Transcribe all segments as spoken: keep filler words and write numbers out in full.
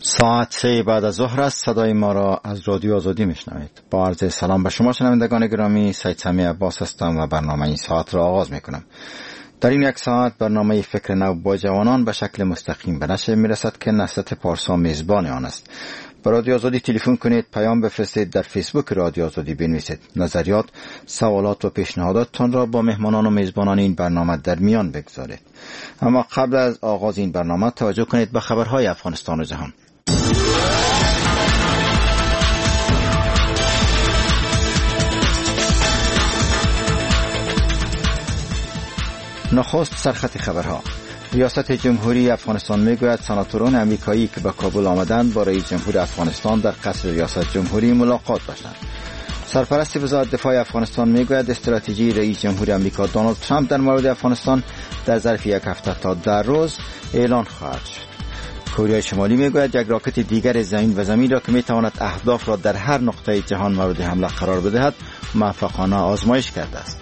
ساعت سه بعد از ظهر است. صدای ما را از رادیو آزادی میشنوید. با عرض سلام به شما شنوندگان گرامی، سید سمی عباس هستم و برنامه این ساعت را آغاز میکنم. در این یک ساعت برنامه فکر نو با جوانان به شکل مستقیم به نشر میرسد که نصرت پارسا میزبان آن است. به رادیو آزادی تلفن کنید، پیام بفرستید، در فیسبوک رادیو آزادی بنویسید. نظریات، سوالات و پیشنهاداتتان را با مهمانان و میزبانان این برنامه در میان بگذارید. اما قبل از آغاز این برنامه توجه کنید به خبرهای افغانستان و جهان. نخست سرخط خبرها. ریاست جمهوری افغانستان میگوید سناتوران امریکایی که به کابل آمدند با رئیس جمهور افغانستان در قصر ریاست جمهوری ملاقات داشتند. سرپرست وزارت دفاع افغانستان میگوید استراتژی رئیس جمهور آمریکا دونالد ترامپ در مورد افغانستان در ظرف یک هفته تا ده روز اعلان خواهد شد. کره شمالی میگوید یک راکت دیگر زمین و زمین را که میتواند اهداف را در هر نقطه جهان مورد حمله قرار بدهد موفقانه آزمایش کرده است.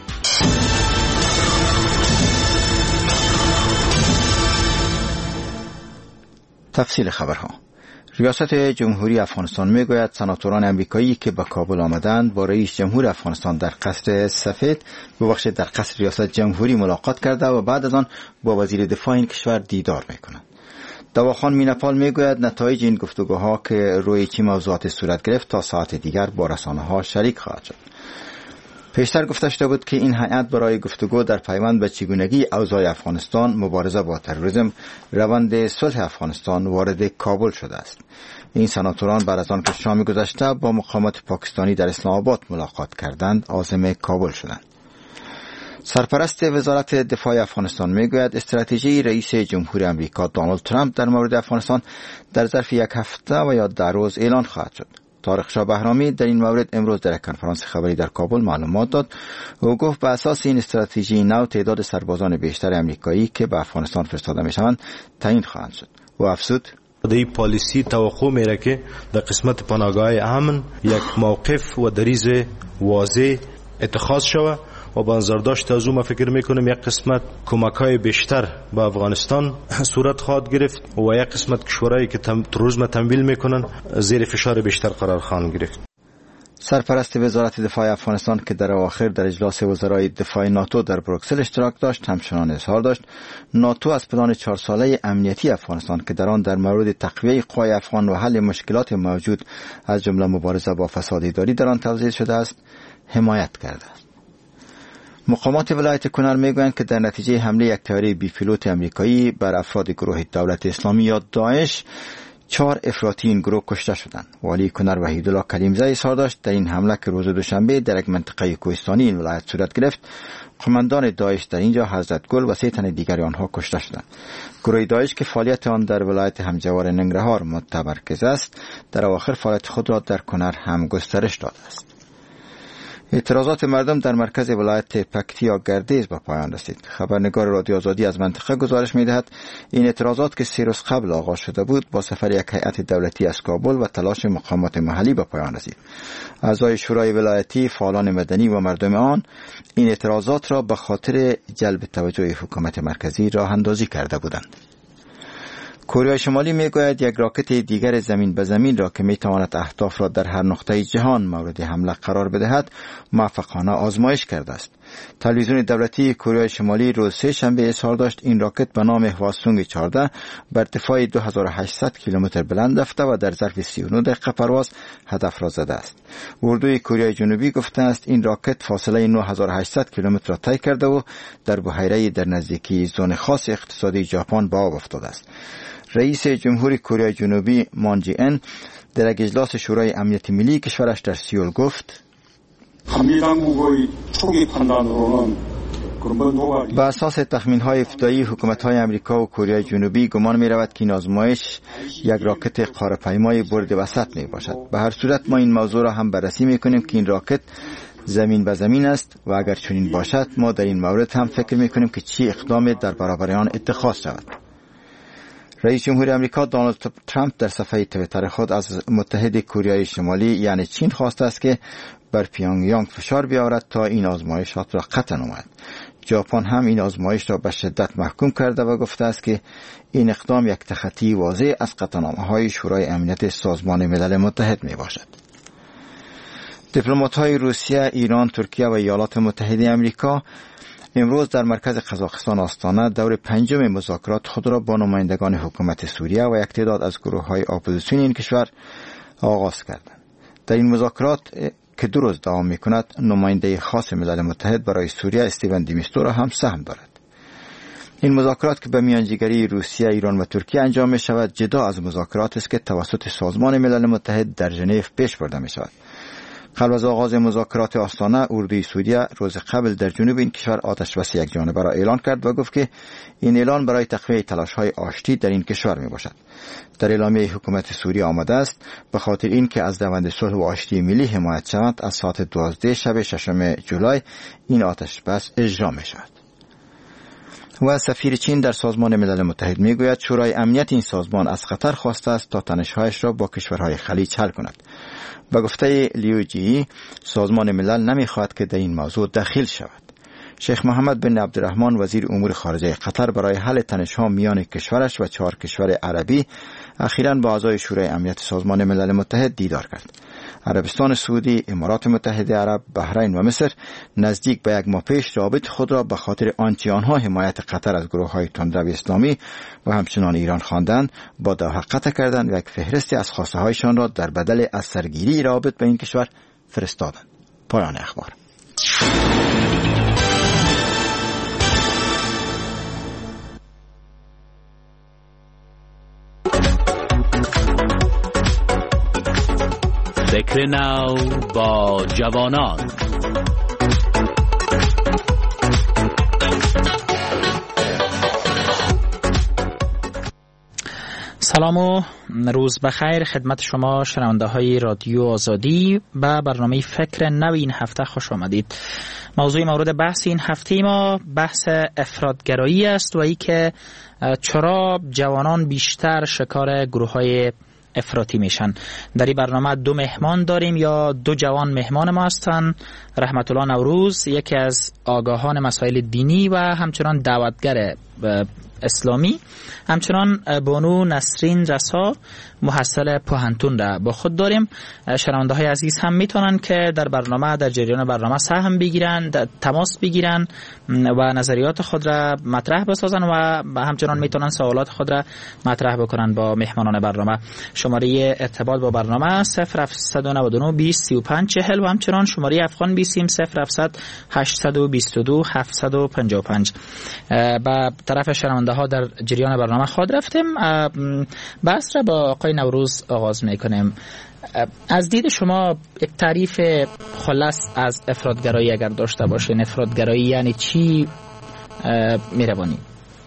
تفصیل خبرها. ریاست جمهوری افغانستان میگوید سناتوران امریکایی که به کابل آمدند با رئیس جمهور افغانستان در قصر سفید ببخشید در قصر ریاست جمهوری ملاقات کرده و بعد از آن با وزیر دفاع این کشور دیدار میکنند. دواخان مینپال میگوید نتایج این گفتگوها که روی چه موضوعات صورت گرفت تا ساعت دیگر با رسانه‌ها شریک خواهد شد. پیشتر گفته شده بود که این هیئت برای گفتگو در پیوند به چگونگی اوضاع افغانستان، مبارزه با تروریسم، روند صلح افغانستان وارد کابل شده است. این سناتوران بعد از آن که شام گذشته با مقامات پاکستانی در اسلام آباد ملاقات کردند عازم کابل شدند. سرپرست وزارت دفاع افغانستان میگوید استراتژی رئیس جمهور آمریکا دونالد ترامپ در مورد افغانستان در ظرف یک هفته و یا ده روز اعلان خواهد شد. طارق شاه بهرامی در این مورد امروز در کنفرانس خبری در کابل معلومات داد. او گفت به اساس این استراتژی نو تعداد سربازان بیشتر آمریکایی که به افغانستان فرستاده میشوند تعیین خواهند شد. و افزود دی پالیسی توقع میره که در قسمت پناهگاه امن یک موقف و دریز واضح اتخاذ شود و با نظرداشت از اون فکر میکنم یک قسمت کمک‌های بیشتر به افغانستان صورت خواهد گرفت و یک قسمت کشورهایی که تروریسم تمویل میکنن زیر فشار بیشتر قرار خواهند گرفت. سرپرست وزارت دفاع افغانستان که در اواخر در اجلاس وزرای دفاع ناتو در بروکسل اشتراک داشت همچنان اظهار داشت ناتو از پلان چهار ساله امنیتی افغانستان که در آن در مورد تقویه قوای افغان و حل مشکلات موجود از جمله مبارزه با فساد اداری در آن توضیح شده است حمایت کرده است. مقامات ولایت کنر میگویند که در نتیجه حمله یک طیاره بی پیلوت امریکایی بر افراد گروه دولت اسلامی یا داعش چهار افراطی این گروه کشته شدند. والی کنر وحیدالله کلیمزه اظهار داشت در این حمله که روز دوشنبه در یک منطقه کوهستانی این ولایت صورت گرفت قماندان داعش در اینجا حضرت گل و سه تن دیگر آنها کشته شدند. گروه داعش که فعالیت آن در ولایت همجوار ننگرهار متمرکز است در اواخر فعالیت خود را در کنر هم گسترش داده است. اعتراضات مردم در مرکز ولایت پکتیا گردیز به پایان رسید. خبرنگار رادیو آزادی از منطقه گزارش می‌دهد این اعتراضات که سه روز قبل آغاز شده بود با سفر یک هیئت دولتی از کابل و تلاش مقامات محلی به پایان رسید. اعضای شورای ولایتی، فعالان مدنی و مردم آن این اعتراضات را به خاطر جلب توجه حکومت مرکزی راه اندازی کرده بودند. کره شمالی میگوید یک راکت دیگر زمین به زمین را که میتواند اهداف را در هر نقطه جهان مورد حمله قرار بدهد موفقانه آزمایش کرده است. تلویزیون دولتی کره شمالی روز سه شنبه اظهار داشت این راکت به نام هواسونگ چهارده بر ارتفاع دو هزار و هشتصد کیلومتر بلند رفته و در ظرف سی و نه دقیقه پرواز هدف را زده است. اردوی کره جنوبی گفته است این راکت فاصله نه هزار و هشتصد کیلومتر را طی کرده و در بحیره در نزدیکی زون خاص اقتصادی ژاپن به آب افتاده است. رئیس جمهوری کره جنوبی مون جی این در اجلاس شورای امنیت ملی کشورش در سیول گفت به اساس تخمین‌های ابتدایی حکومت‌های آمریکا و کره جنوبی گمان می‌رود که این آزمایش یک راکت قاره‌پیمای برد وسط میباشد. به هر صورت ما این موضوع را هم بررسی می‌کنیم که این راکت زمین به زمین است و اگر چنین باشد ما در این مورد هم فکر می‌کنیم که چی اقدام در برابر آن اتخاذ شود. رئیس جمهور آمریکا دونالد ترامپ در صفحه توییتر خود از متحد کره شمالی یعنی چین خواسته است که بر پیونگ یانگ فشار بیاورد تا این آزمایشات را قطع نماید. ژاپن هم این آزمایش را به شدت محکوم کرده و گفته است که این اقدام یک تخطی واضح از قطعنامه‌های شورای امنیت سازمان ملل متحد می باشد. دیپلمات‌های روسیه، ایران، ترکیه و ایالات متحده آمریکا امروز در مرکز قزاقستان آستانه دور پنجم مذاکرات خود را با نمایندگان حکومت سوریه و یک تعداد از گروه‌های اپوزیسیون این کشور آغاز کردند. در این مذاکرات که دو روز دوام می‌کند، نماینده خاص ملل متحد برای سوریه استیون دیمیستورا هم سهم دارد. این مذاکرات که به میانجیگری روسیه، ایران و ترکیه انجام می‌شود، جدا از مذاکرات است که توسط سازمان ملل متحد در ژنو پیش برده می‌شود. قبل از آغاز مذاکرات آستانه، اردوی سوریه روز قبل در جنوب این کشور آتش بس یک جانبه را اعلان کرد و گفت که این اعلان برای تقویت تلاش‌های آشتی در این کشور میباشد. در اعلامیه حکومت سوریه آمده است به خاطر اینکه از روند صلح و آشتی ملی حمایت شود، از ساعت دوازده شب ششم جولای این آتش بس اجرا می‌شود. و سفیر چین در سازمان ملل متحد میگوید شورای امنیت این سازمان از قطر خواسته است تا تنش‌هایش را با کشورهای خلیج حل کند. به گفته لیو جی، سازمان ملل نمیخواهد که در این موضوع دخیل شود. شیخ محمد بن عبدالرحمن وزیر امور خارجه قطر برای حل تنش‌ها میان کشورش و چهار کشور عربی اخیراً با اعضای شورای امنیت سازمان ملل متحد دیدار کرد. عربستان سعودی، امارات متحده عرب، بحرین و مصر نزدیک به یک ماه پیش رابط خود را به خاطر آنچه آنها حمایت قطر از گروه‌های تندرو اسلامی و همچنان ایران خواندند با دوحه قطع کردند و یک فهرستی از خواسته هایشان را در بدل از سرگیری رابط به این کشور فرستادند. پایان اخبار. فکر نو با جوانان. سلام و روز بخیر خدمت شما شنونده های رادیو آزادی. به برنامه فکر نو این هفته خوش آمدید. موضوع مورد بحث این هفته ما بحث افراطگرایی است و ای که چرا جوانان بیشتر شکار گروه های افراطی میشن. در این برنامه دو مهمان داریم یا دو جوان مهمان ما هستند. رحمت الله نوروز، یکی از آگاهان مسائل دینی و همچنان دعوتگر اسلامی، همچنان بانو نسرین رسا، محصل پوهنتون را با خود داریم. شنونده های عزیز هم میتونن که در برنامه در جریان برنامه سهم بگیرن، تماس بگیرن و نظریات خود را مطرح بسازن و همچنان میتونن سوالات خود را مطرح بکنن با مهمانان برنامه. شماره ارتباط با برنامه صفر هفت نه نه بیست سی و پنج چهل و همچنان شماره افغان بیسیم صفر هفت هشت دو دو هفت پنج پنج. با طرف شنونده ها در جریان برنامه خود رفتیم. بحث را با آقای نوروز آغاز میکنیم. از دید شما یک تعریف خلاص از افراطگرایی اگر داشته باشین، افراطگرایی یعنی چی میروانی؟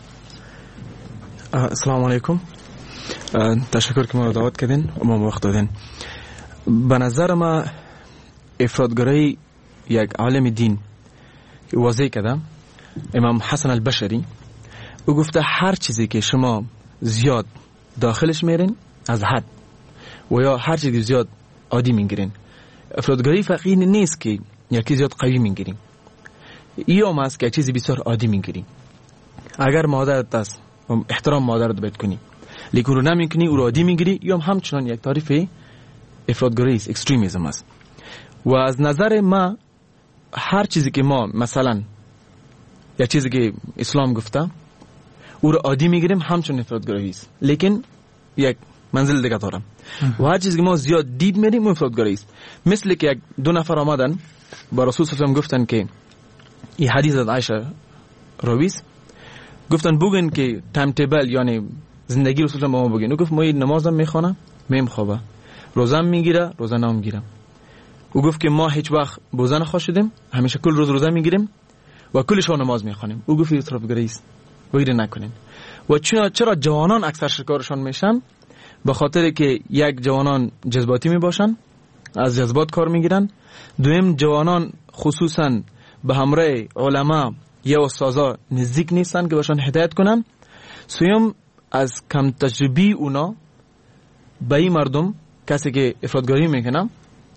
السلام علیکم، تشکر که ما رو دعوت کردین و ما وقت دادین. به نظر ما افراطگرایی یک عالم دین واضح کردم، امام حسن البشری، او گفته هر چیزی که شما زیاد داخلش میرین از حد و یا هر چیزی زیاد عادی میگیرین. افراطگرایی فقط نیست که یک چیز زیاد قوی میگیرین، یا هم است که یک چیزی بسیار عادی میگیرین. اگر مادرت است احترام مادرت باید کنی، لیکن رو نمیکنی او رو عادی میگیری، یا هم همچنان یک تعریف افراطگرایی است، اکستریمیسم است. و از نظر ما هر چیزی که ما مثلا یک چیزی که اسلام گفته او رو عادی میگیریم همچون افراطگرایی است، لیکن یک منزل دیگه دارم. و هر چیزی که ما زیاد دید میریم اون افراطگرایی است. مثل که یک دو نفر آمدن با رسول صلی الله علیه و گفتن که این حدیث از عایشه راویست، گفتن بگن که تایم تیبل یعنی زندگی رسول الله ما بگین. او گفت ما نمازم میخوانم، میم خوابه، روزم میگیره، روزه نمیگیرم. او گفت که ما هیچ وقت بوزه نخواشیدیم، همیشه کل روز روزه میگیریم و کلش نماز میخوانیم. او گفت افراطگرایی است، ویره نکنین. و چرا چرا جوانان اکثر شکارشان میشن؟ به خاطر که یک جوانان جذباتی میباشن، از جذبات کار میگیرن. دویم جوانان خصوصا به همراه علما یا استادا نزدیک نیستن که باشن هدایت کنن. سوم از کم تجربی اونا به این مردم، کسی که افراطگرایی میکنه،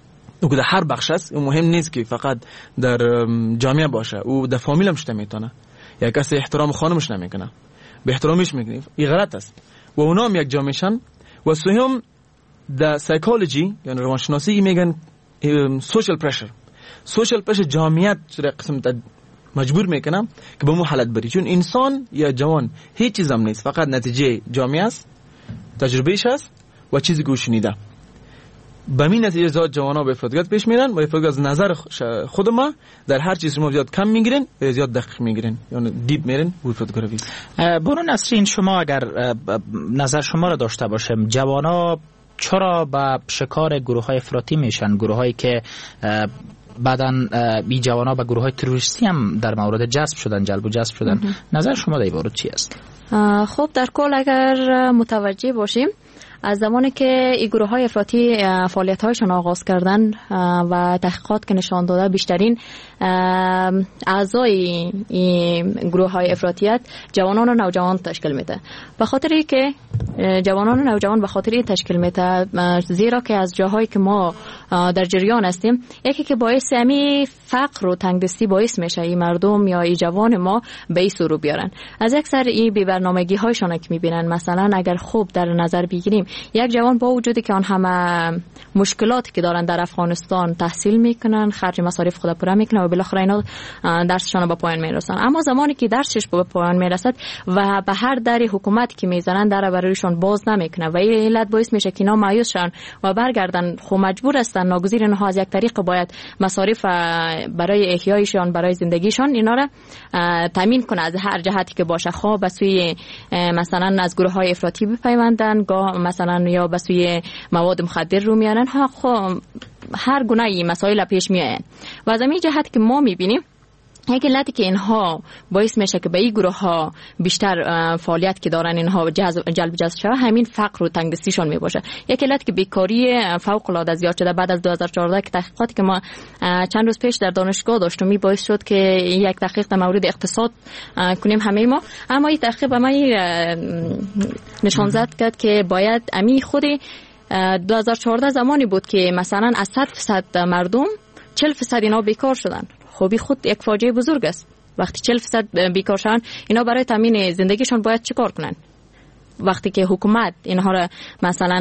او در هر بخش است. مهم نیست که فقط در جامعه باشه، او در فامیل هم شته میتونه. یا کسی احترام خانمش نمیکنه، به احترامش میکنه، این غلط است. و اونا هم یک جامعهشن. و سوم در سایکولوژی یعنی روانشناسی میگن سوشال پرشر. سوشال پرشر جامعیت قسم مجبور میکنه که به مو حالت بری، چون انسان یا جوان هیچ چیز هم نیست، فقط نتیجه جامعه است، تجربهش است و چیزی که شنیده. به این نتیجه زاد جوانا به افراطگرایی پیش میرن و افراطگرایی از نظر خود ما در هر چیز ما زیاد کم میگیرن و زیاد دقیق میگیرن، یعنی دیپ میرن و افراطگرایی. برو نسرین، شما اگر نظر شما را داشته باشم، جوانا چرا به شکار گروه های افراطی میشن؟ گروه هایی که بعداً بی جوانا به گروه های تروریستی هم در مورد جذب شدن، جلب و جذب شدن. نظر شما در این باره چی است؟ خب در کل اگر متوجه باشیم، از زمانی که این گروه های افراطی فعالیت هایشان آغاز کردن و تحقیقات که نشان داده بیشترین اعضای این گروه های افراطیت جوانان و نوجوان تشکیل میده. به خاطری که جوانان و نوجوان به خاطری تشکیل میده، زیرا که از جاهایی که ما در جریان هستیم، یکی که باعث امی فقر و تنگدستی باعث میشه این مردم یا این جوان ما به این سو رو بیارن. از اکثر این بی برنامگی هایشان که میبینن، مثلا اگر خوب در نظر بگیریم، یک جوان با وجودی که آن همه مشکلاتی که دارن در افغانستان تحصیل میکنن، خرج مصارف خود پوره میکنن و بالاخره اینا درسشون به پایان میرسن، اما زمانی که درسش به پایان میرسد و به هر در حکومت که میزنن در برایشون باز نمیکنه و این علت باعث میشه که اینا مایوس شن و برگردن. خو مجبور هستن، ناگزیر اینها از یک طریق باید مصارف برای احیایشان، برای زندگیشان اینا را تامین کنه از هر جهتی که باشه. خو به سوی مثلا از گروه های افراطی بپیوندن، گاه مثلا یا به سوی مواد مخدر رو میارن، ها خو هر گونه مسائل پیش میآین. و از این جهت که ما میبینیم یک علتی که اینها باعث میشه که به این گروه ها بیشتر فعالیت که دارن اینها جذب جلب جذب شده، همین فقر و تنگدستیشون می باشه. یک علت که بیکاری فوق العاده زیاد شده بعد از دو هزار و چهارده که تحقیقاتی که ما چند روز پیش در دانشگاه داشتیم می باعث شد که یک تحقیق در مورد اقتصاد کنیم همه ما. اما این تحقیق به ما نشان زد کرد که باید امی خود دو هزار و چهارده زمانی بود که مثلا از صد درصد مردم چهل درصد اینا بیکار شدن. خب خود یک فاجعه بزرگ است. وقتی چهل درصد بیکار شدن، اینا برای تامین زندگیشون باید چیکار کنن؟ وقتی که حکومت اینها را مثلا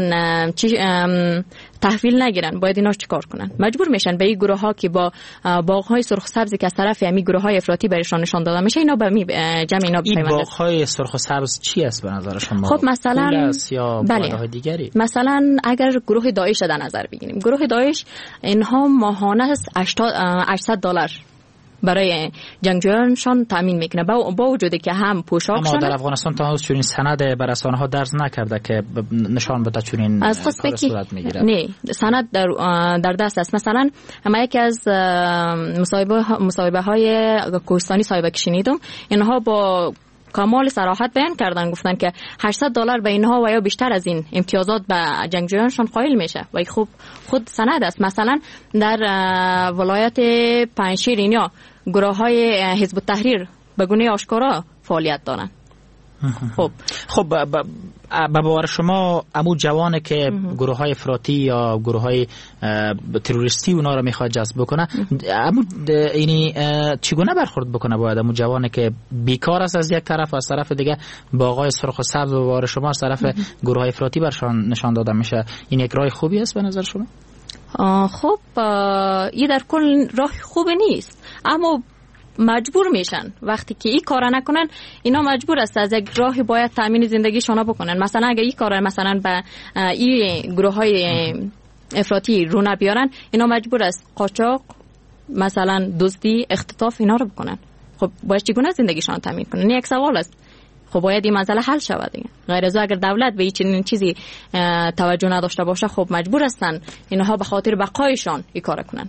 تحویل نگیرن، باید اینا چیکار کنن؟ مجبور میشن به این گروه ها که با باغ های سرخ سبزی که از طرف همین گروه های افراطی برشان نشان داده میشه، اینا به می جمع اینا این باغ های سرخ سبز چی است به نظر شما؟ خب مثلا یا بله دیگری، مثلا اگر گروه داعش در نظر بگیریم، گروه داعش اینها ماهانه هشتصد دلار برای جنگجویانشان تامین میکنه، با, با وجودی که هم پوشاکشان. اما در افغانستان تا هنوز چنین سند بر رسانه ها درز نکرده که نشان بده چنین کار صورت میگیره. نه، سند در در دست است. مثلا ما یکی از مصاحبه مصاحبه های کوهستانی صاحب شنیدم، اینها با کامل صراحت بیان کردن، گفتن که هشتصد دلار به اینها و یا بیشتر از این امتیازات به جنگجویانشان قائل میشه و خب خود سند است. مثلا در ولایت پنجشیر اینیا گروه های حزب التحریر به گونه آشکارا فعالیت دارن. خب خب به باور شما امو جوانه که گروه های افراطی یا گروه های تروریستی اونا رو میخواد جذب بکنه، امو اینی چگونه برخورد بکنه باید امو جوانه که بیکار است از یک طرف و از طرف دیگه باغای سرخ و سبز و باور شما از طرف گروه های افراطی برشان نشان داده میشه؟ این یک راه خوبی است به نظر شما؟ خب این در کل راه خوبی نیست، اما مجبور میشن. وقتی که این کارا نکنن، اینا مجبور است از یک راهی باید تامین زندگیشون بکنن. مثلا اگه این کارا مثلا به این گروه های افراطی رو نبیارن، اینا مجبور است قاچاق، مثلا دزدی، اختطاف اینا رو بکنن. خب باید چگونه زندگیشون تامین کنن؟ این یک سوال است. خب باید این مسئله حل شود دیگه. غیر از اگر دولت به این چیزی توجه نداشته باشه، خب مجبور هستن اینها به خاطر بقایشان این کار کنن.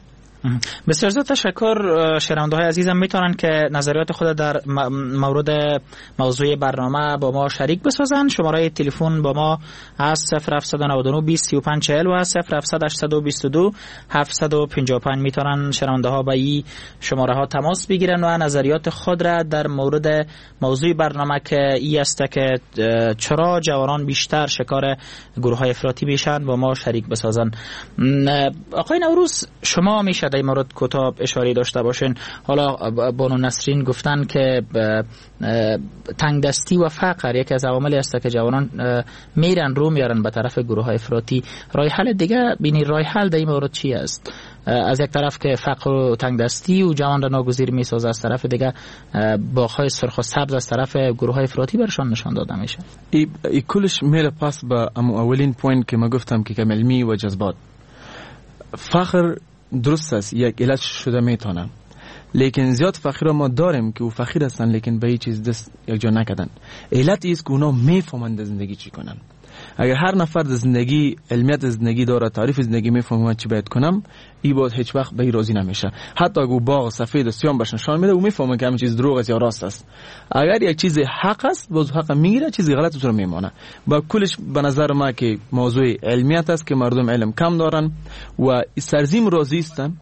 بسیار زیاد تشکر. شنونده های عزیزم میتونن که نظریات خود در مورد موضوع برنامه با ما شریک بسازن. شماره تلفن با ما از صفر هفت نه نه بیست سی و پنج چهل و صفر هفت هشت دو دو هفت پنج پنج میتونن شنونده ها با این شماره ها تماس بگیرن و نظریات خود را در مورد موضوع برنامه که ای است که چرا جوانان بیشتر شکار گروه های افراطی میشن با ما شریک بسازن. آقای نوروز، شما میشه در مورد کتاب اشاره داشته باشین. حالا بانو نسرین گفتن که تنگ دستی و فقر یکی از عواملی است که جوانان میرن رو میارن به طرف گروه های افراطی. راه حل دیگه بینی راه حل در این مورد چی است؟ از یک طرف که فقر و تنگ دستی و جوان را ناگزیر میسازه، از طرف دیگه باغ‌های سرخ و سبز از طرف گروه های افراطی برشان نشان داده میشه. ای, ای کلش میره پس به اولین پوینت که ما گفتم که کم علمی و جذبات. فقر درست است، یک علت شده میتونه، لیکن زیاد فقیر ما داریم که او فقیر هستن لیکن به هیچ چیز دست یک جا نکردن. علت ایست که اونا میفهمند زندگی چی کنن. اگر هر نفر زندگی علمیت زندگی داره، تعریف زندگی میفهمه چی باید کنم، ای باید هیچ وقت به این راضی نمیشه. حتی اگه باغ سفید و سیاه بهش نشان میده، او میفهمه که همین چیز دروغ است یا راست است. اگر یک چیز حق است، باز حق میگیره، چیزی غلط اون رو میمونه. با کلش به نظر ما که موضوع علمیت است که مردم علم کم دارن و سرزیم راضی هستن.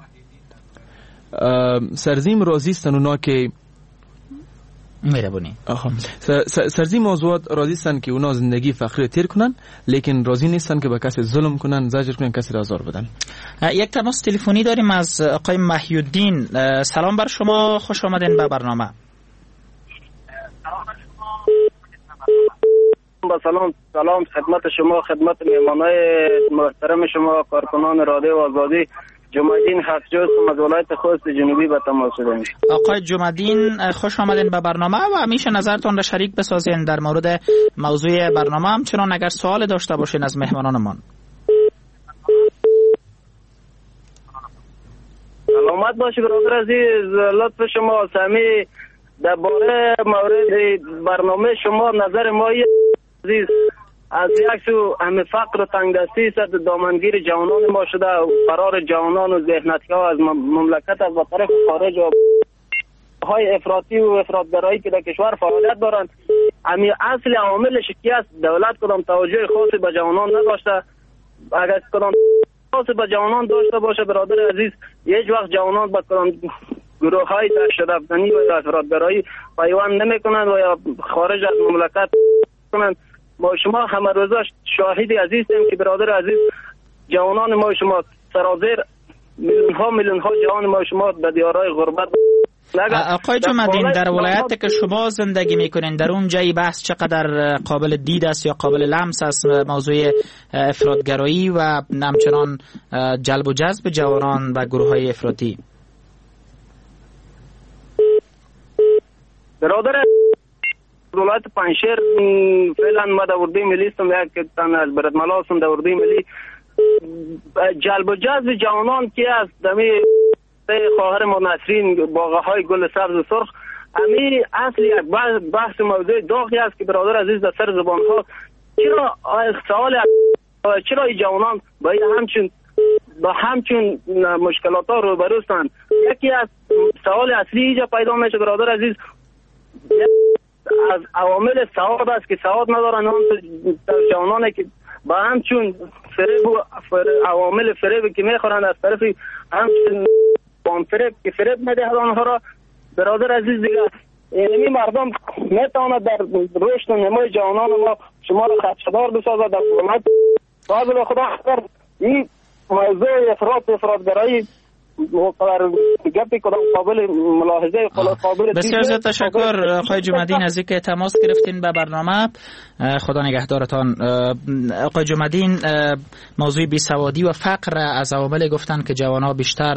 سرزیم راضی هستن اونا که مهربونی. آها سرزی موضوعات راضی هستن که اونا زندگی فقیر تیر کنن، لیکن راضی نیستن که به کسی ظلم کنن، زجر کنن، کسی را آزار بدن. یک تماس تلفنی داریم از آقای محی‌الدین. سلام بر شما، خوش آمدین به برنامه. با سلام سلام خدمت شما، خدمت مهمانای محترم شما، کارکنان رادیو آزادی. جمعدین حقجو از ولایت خوست جنوبی به تماس شدیم. آقای جمعدین، خوش آمدین به برنامه و همیشه نظرتون را شریک بسازین در مورد موضوع برنامه، همچنان اگر سوال داشته باشین از مهمانانمان. سلامت باشی برادر عزیز. لطف شما سمی درباره مورد برنامه شما نظر ما عزیز از یک سو همه فقر و تنگ دستی صد دامنگیر جوانان ما شده و فرار جوانان و ذهنیت ها از مملکت از طرف خارج و های افراطی و افراطگرایی که در کشور فعالیت دارند. امی اصل عامل شکست دولت کدام توجه خاصی به جوانان نداشته. اگر کدام خاصی به جوانان داشته باشه برادر عزیز، هیچ وقت جوانان به کدام گروه های تشددی و افراطگرایی پیوند نمیکنند و یا خارج از مملکت کنند. ما شما همه روزا شاهدی عزیز هستیم که برادر عزیز جوانان ما شما سرازیر میلیون ها میلیون ها جوان ما شما به دیارهای غربت. آقای جمعدین، در ولایتی که شما زندگی میکنین در اون جای بحث چقدر قابل دید است یا قابل لمس است موضوع افراطگرایی و همچنان جلب و جذب جوانان و گروه های افراطی؟ برادر ولایت پنشیر فعلا ما دوردی ملی استم یک تن از برد ملاسم دوردی ملی جلب و جذب جوانان که از دمی خواهر ما نسرین باغه های گل سبز و سرخ، امی اصل یک بحث موضوع داغی است که برادر عزیز در سر زبان ها چرا سوال چرا این جوانان با همچون با همچون مشکلات ها روبرو هستند. یکی از سوال اصلی اینجا پیدا میشه برادر عزیز از عوامل سواد است که سواد ندارن اون جوانانی که با همچون فریب و عوامل فریب که میخورند از طرف همچون بان فریب که فریب میدهد آنها را برادر عزیز دیگه اینمی مردم میتواند در رشد و نمای جوانان ما شما را خدشدار بسازد. در حکومت قابل خدا خبر این موضوع افراط افراطگرایی بسیار زیاد تشکر آقای جمعدین از اینکه تماس گرفتین به برنامه. خدا نگهدارتان. آقای جمعدین، موضوع بیسوادی و فقر از عوامل گفتن که جوانان بیشتر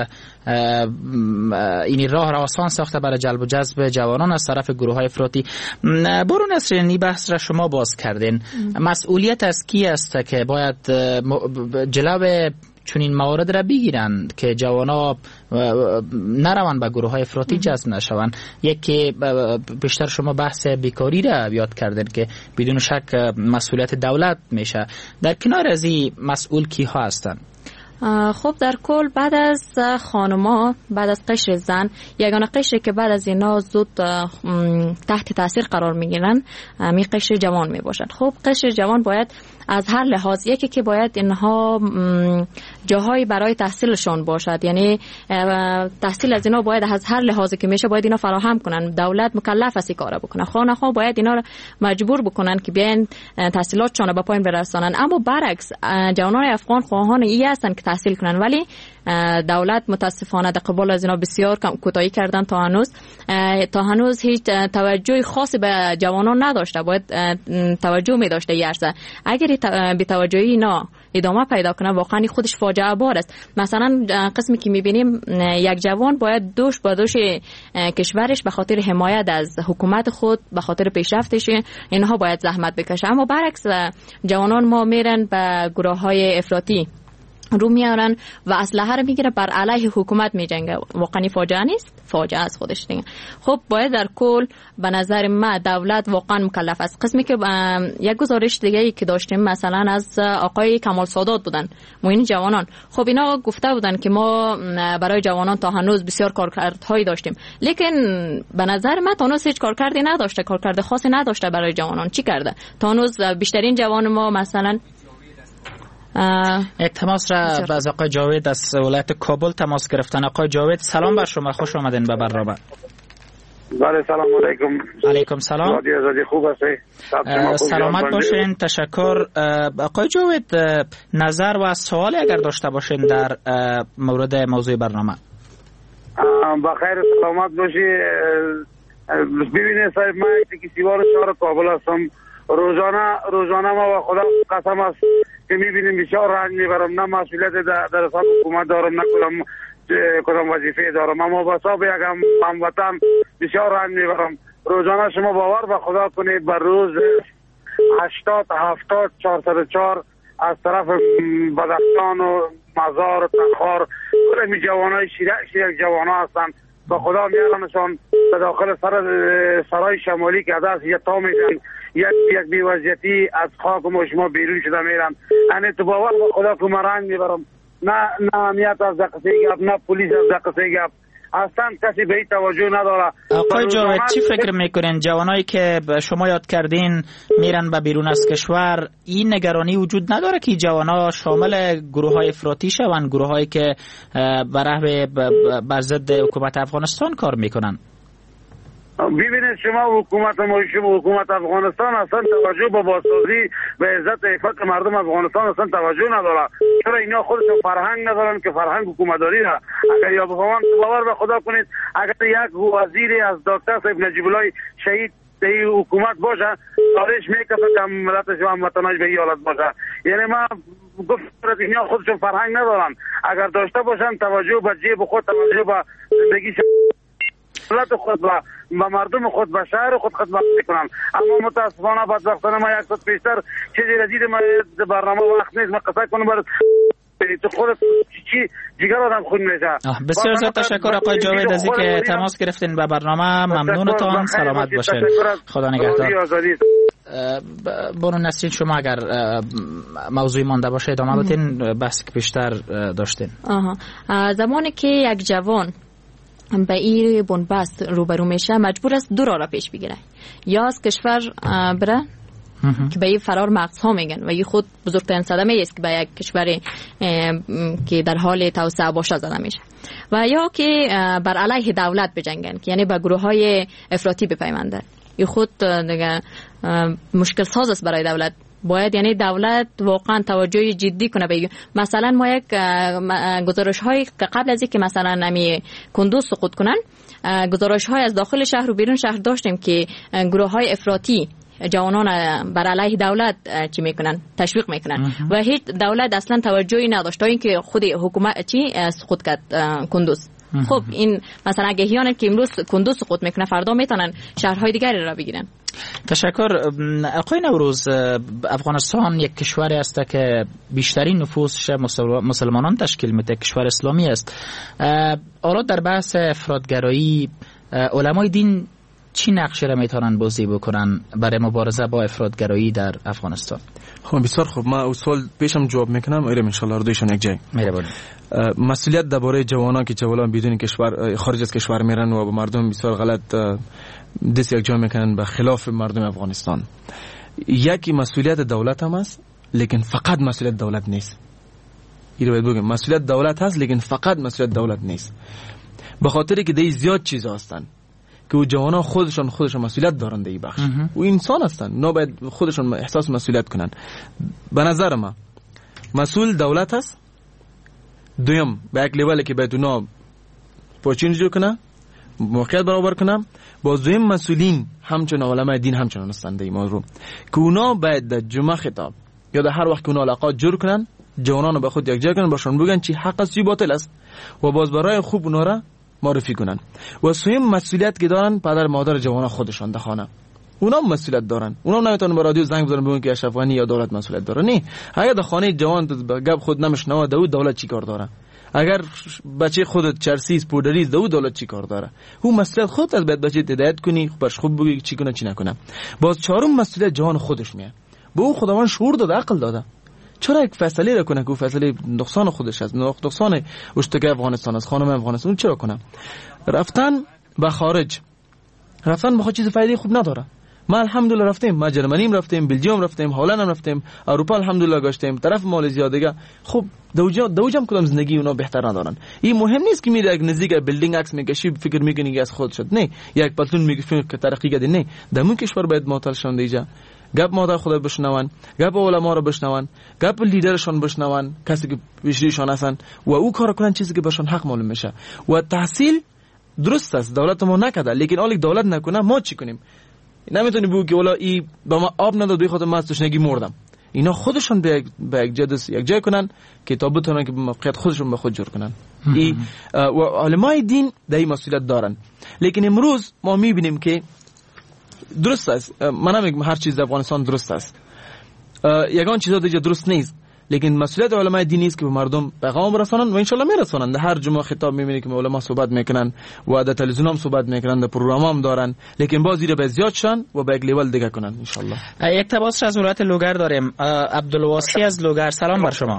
این راه را آسان ساخته برای جلب و جذب جوانان از طرف گروه های افراطی. برو نسرین، این بحث را شما باز کردین. مسئولیت از کی است که باید جلو چون این موارد را بگیرند که جوانا نروند به گروه های افراطی جذب نشوند؟ یکی بیشتر شما بحث بیکاری را یاد کردن که بدون شک مسئولیت دولت میشه. در کنار از این مسئول کی ها هستند؟ خب در کل بعد از خانما، بعد از قشر زن، یگانه قشری که بعد از اینا زود تحت تاثیر قرار میگیرن می قشر جوان می باشد. خب قشر جوان باید از هر لحاظ، یکی که باید اینها جاهایی برای تحصیلشون باشد، یعنی تحصیل از اینا باید از هر لحاظی که میشه باید اینا فراهم کنن. دولت مکلف است کار بکنه، خانه ها باید اینا رو مجبور بکنن که بیان تحصیلاتشون رو به پایان برسانن. اما برعکس جوانان افغان خواهان این هستن که تحصیل کنن، ولی دولت متاسفانه در قبال از اینا بسیار کوتاهی کردن. تا هنوز تا هنوز هیچ توجه خاصی به جوانان نداشته، باید توجه می داشته یارسه. اگر بی توجهی اینا ادامه پیدا کنه واقعا خودش فاجعه بار است. مثلا قسمی که میبینیم یک جوان باید دوش با دوش کشورش به خاطر حمایت از حکومت خود، به خاطر پیشرفتش اینها باید زحمت بکشه، اما برعکس جوانان ما میرن به گروه های افراطی رو میارن و اسلحه رو میگیره بر علیه حکومت میجنگه. واقعا فاجعه نیست؟ فاجعه از خودش دیگه. خب باید در کل به نظر من دولت واقعا مکلف است. قسمی که یک گزارش دیگه ای که داشتیم مثلا از آقای کمال سادات بودن، معین جوانان، خب اینا گفته بودن که ما برای جوانان تا هنوز بسیار کارکردهایی داشتیم، لیکن به نظر من تا هنوز هیچ کارکردی نداشته، کارکرد خاصی نداشته برای جوانان. چی کرده؟ تا هنوز بیشترین جوان ما مثلا یک تماس را از آقای جاوید از ولایت کابل تماس گرفتن. آقای جاوید سلام بر شما، خوش آمدین به برنامه. بله سلام علیکم. علیکم سلام. رادی آزادی خوب هستی؟ سلامت باشین، تشکر. آقای جاوید نظر و سوالی اگر داشته باشین در مورد موضوع برنامه. بخیر سلامت باشی. ببینید صاحب، من یک سیوار شهر کابل هستم. روزانه روزانه ما و خدا قسم است که میبینیم بسیار رنج میبرم، نه مسئولیت در, در حساب حکومت دارم، نه کدام کدام وظیفه دارم، اما با حساب یک هموطن بسیار رنج میبرم. روزانه شما باور به خدا کنید بر روز هشتاد هفتاد چهارصد و چهار از طرف بدخشان و مزار و تخار کل می جوانای شیرک شیرک جوانا هستن، با خدا میارنشان به داخل سر سرای شمالی که دست یتا میشن، یک یک بی‌وضعیتی از خاک ما شما بیرون شده میرن. یعنی تو باور به خدا که من رنج میبرم، نه نه امنیت از دقیقه گپ، نه پلیس از دقیقه گپ، اصلا کسی به این توجه نداره. آقای جاوید چی فکر میکنین جوانایی که شما یاد کردین میرن به بیرون از کشور، این نگرانی وجود نداره که جوانا شامل گروه های افراطی شوند، گروه هایی که برای بر ضد حکومت افغانستان کار میکنن؟ ببینید شما حکومت ما شما حکومت افغانستان اصلا توجه به بازسازی به عزت عفت مردم افغانستان اصلا توجه نداره. چرا اینا خودشون فرهنگ ندارن که فرهنگ حکومتداری را اگر یا بفهمن باور به خدا کنید اگر یک وزیر از دکتر صاحب نجیب الله شهید ای حکومت باشه دارش میکفه که ملتش و هموطناش به این حالت باشه. یعنی ما گفتم اینا خودشون فرهنگ ندارن، اگر داشته باشن توجه به جیب خود، توجه به زندگی ملت خود و با مردم خود و شهر خود خدمت میکنن. اما متاسفانه بدبختانه ما یک ساعت پیشتر چیزی رسید ما برنامه وقت نیست ما قصه کنم بر تو خودت چی جگر آدم خون میشه. بسیار زیاد تشکر آقای جاوید از اینکه تماس گرفتین به برنامه. ممنونتان، سلامت باشین، خدا نگهدار. بانو نسرین شما اگر موضوعی مانده باشه ادامه بدین، بحثی که بیشتر داشتین. آها زمانی که یک جوان به این بنبست روبرو میشه مجبور است دو راه را پیش بگیره، یا از کشور بره که به این فرار مغزها میگن و این خود بزرگترین صدمه است که به یک کشور که در حال توسعه باشه زده میشه، و یا که بر علیه دولت بجنگن که یعنی به گروه های افراطی بپیوندن. این خود دیگه مشکل ساز است برای دولت. باید یعنی دولت واقعا توجه جدی کنه به مثلا ما یک گزارش های که قبل از اینکه مثلا نمی کندوز سقوط کنن گزارش های از داخل شهر و بیرون شهر داشتیم که گروه های افراطی جوانان بر علیه دولت چی میکنن، تشویق میکنن و هیچ دولت اصلا توجهی نداشت تا اینکه خود حکومت چی سقوط کرد کندوز. خب این مثلا گهیان که امروز کندوز سقوط میکنه فردا میتونن شهرهای دیگری را بگیرن. تشکر. آقای نوروز، افغانستان یک کشوری است که بیشترین نفوسش مسلمانان تشکیل میده، کشور اسلامی است. حالا در بحث افراطگرایی علمای دین چی نقشی را میتونن بازی بکنن برای مبارزه با افراطگرایی در افغانستان؟ خب بسیار خوب، من اصول پیشم جواب میکنم، ایرم ان شاء الله دویشون یک جای. مهربانی. مسئولیت درباره جوانان که جوانان بدون کشور خارج از کشور میرن و به مردم بسیار غلط دست یک جا میکنن به خلاف مردم افغانستان. یکی مسئولیت دولت هم است، لیکن فقط مسئولیت دولت نیست. این رو باید بگم، مسئولیت دولت هست لیکن فقط مسئولیت دولت نیست. به خاطر که دی زیاد چیزا هستن که او جوانان خودشون خودشون مسئولیت دارن در این بخش. او انسان هستن، نه باید خودشون احساس مسئولیت کنن. به نظر من مسئول دولت هست. دویم به یک لیولی که باید اونا پوچین جو کنه، موقعیت برابر کنه. باز دویم مسئولین همچنان علماء دین همچنان هستن در این موضوع که اونا باید در جمعه خطاب یا در هر وقت که اونا علاقات جور کنن، جوانان به خود یک جا کنن، باشون بگن چی حق است چی باطل است و باز برای خوب اونا را معرفی کنن. و سوم مسئولیت که دارن پدر مادر جوانان خودشان در خانه، اونا مسئولیت دارن. اونا نمیتونن به رادیو زنگ بزنن بگن که اشرف غنی یا دولت مسئولیت داره. نه، اگه در خانه جوان گپ خود نمیشنوه دو دولت چی کار داره؟ اگر بچه خودت چرسیز پودریز دو دولت چی کار داره؟ او مسئولیت خودت از باید بچه هدایت کنی، برش خوب بگی چی کنه چی نکنه. باز چهارم مسئولیت جوان خودش میه. به او خداوند شعور داده، عقل داده. چرا یک فیصله را کنه که فیصله نقصان خودش است، نقصان اشتکای افغانستان است، خانم افغانستان، اون چرا کنه؟ رفتن به خارج، رفتن به چیز فایده خوب نداره. ما الحمدلله رفتیم، ما جرمنیم رفتیم، بلژیوم رفتیم، هلند هم رفتیم، اروپا الحمدلله گشتیم، طرف مالزیا دیگه. خب دوجا دوجم کدام زندگی اونا بهتر ندارن. این مهم نیست که میره یک نزدیک بیلدینگ عکس میکشی فکر میکنی که از خود شد. نه، یک پلتون میگه که ترقی کرده. نه، دمون کشور باید معطل شون دیجا. گپ مادر خدا بشنون، گپ علما رو بشنون، گپ لیدرشون بشنون، کسی که پیشریشون هستن و او کار کنن چیزی که بهشون حق معلوم میشه. و تحصیل درست است، دولت ما نکرده، لیکن اگه دولت نکنه ما چی کنیم؟ نمیتونی بگی که والا ای به ما آب نداد به خاطر من از تشنگی مردم. اینا خودشون به یک جای یک جای کنن که تا بتونن که موقعیت خودشون به خود جور کنن. ای و علمای دین در این مسئولیت دارن. لیکن امروز ما میبینیم که درست است، من نمیگم هر چیز در افغانستان درست است، یگان چیزا دیگه درست نیست، لیکن مسئولیت علمای دینی است که به مردم پیغام برسانن و ان شاء الله میرسونن. در هر جمعه خطاب میبینی که علما صحبت میکنن و در تلویزیون هم صحبت میکنن، در پروگرام هم دارن، لیکن باز زیر به زیاد شن و به یک لیول دیگه کنن ان شاء الله. یک تماس از ولایت لوگر داریم. عبدالواسی از لوگر، سلام بر شما.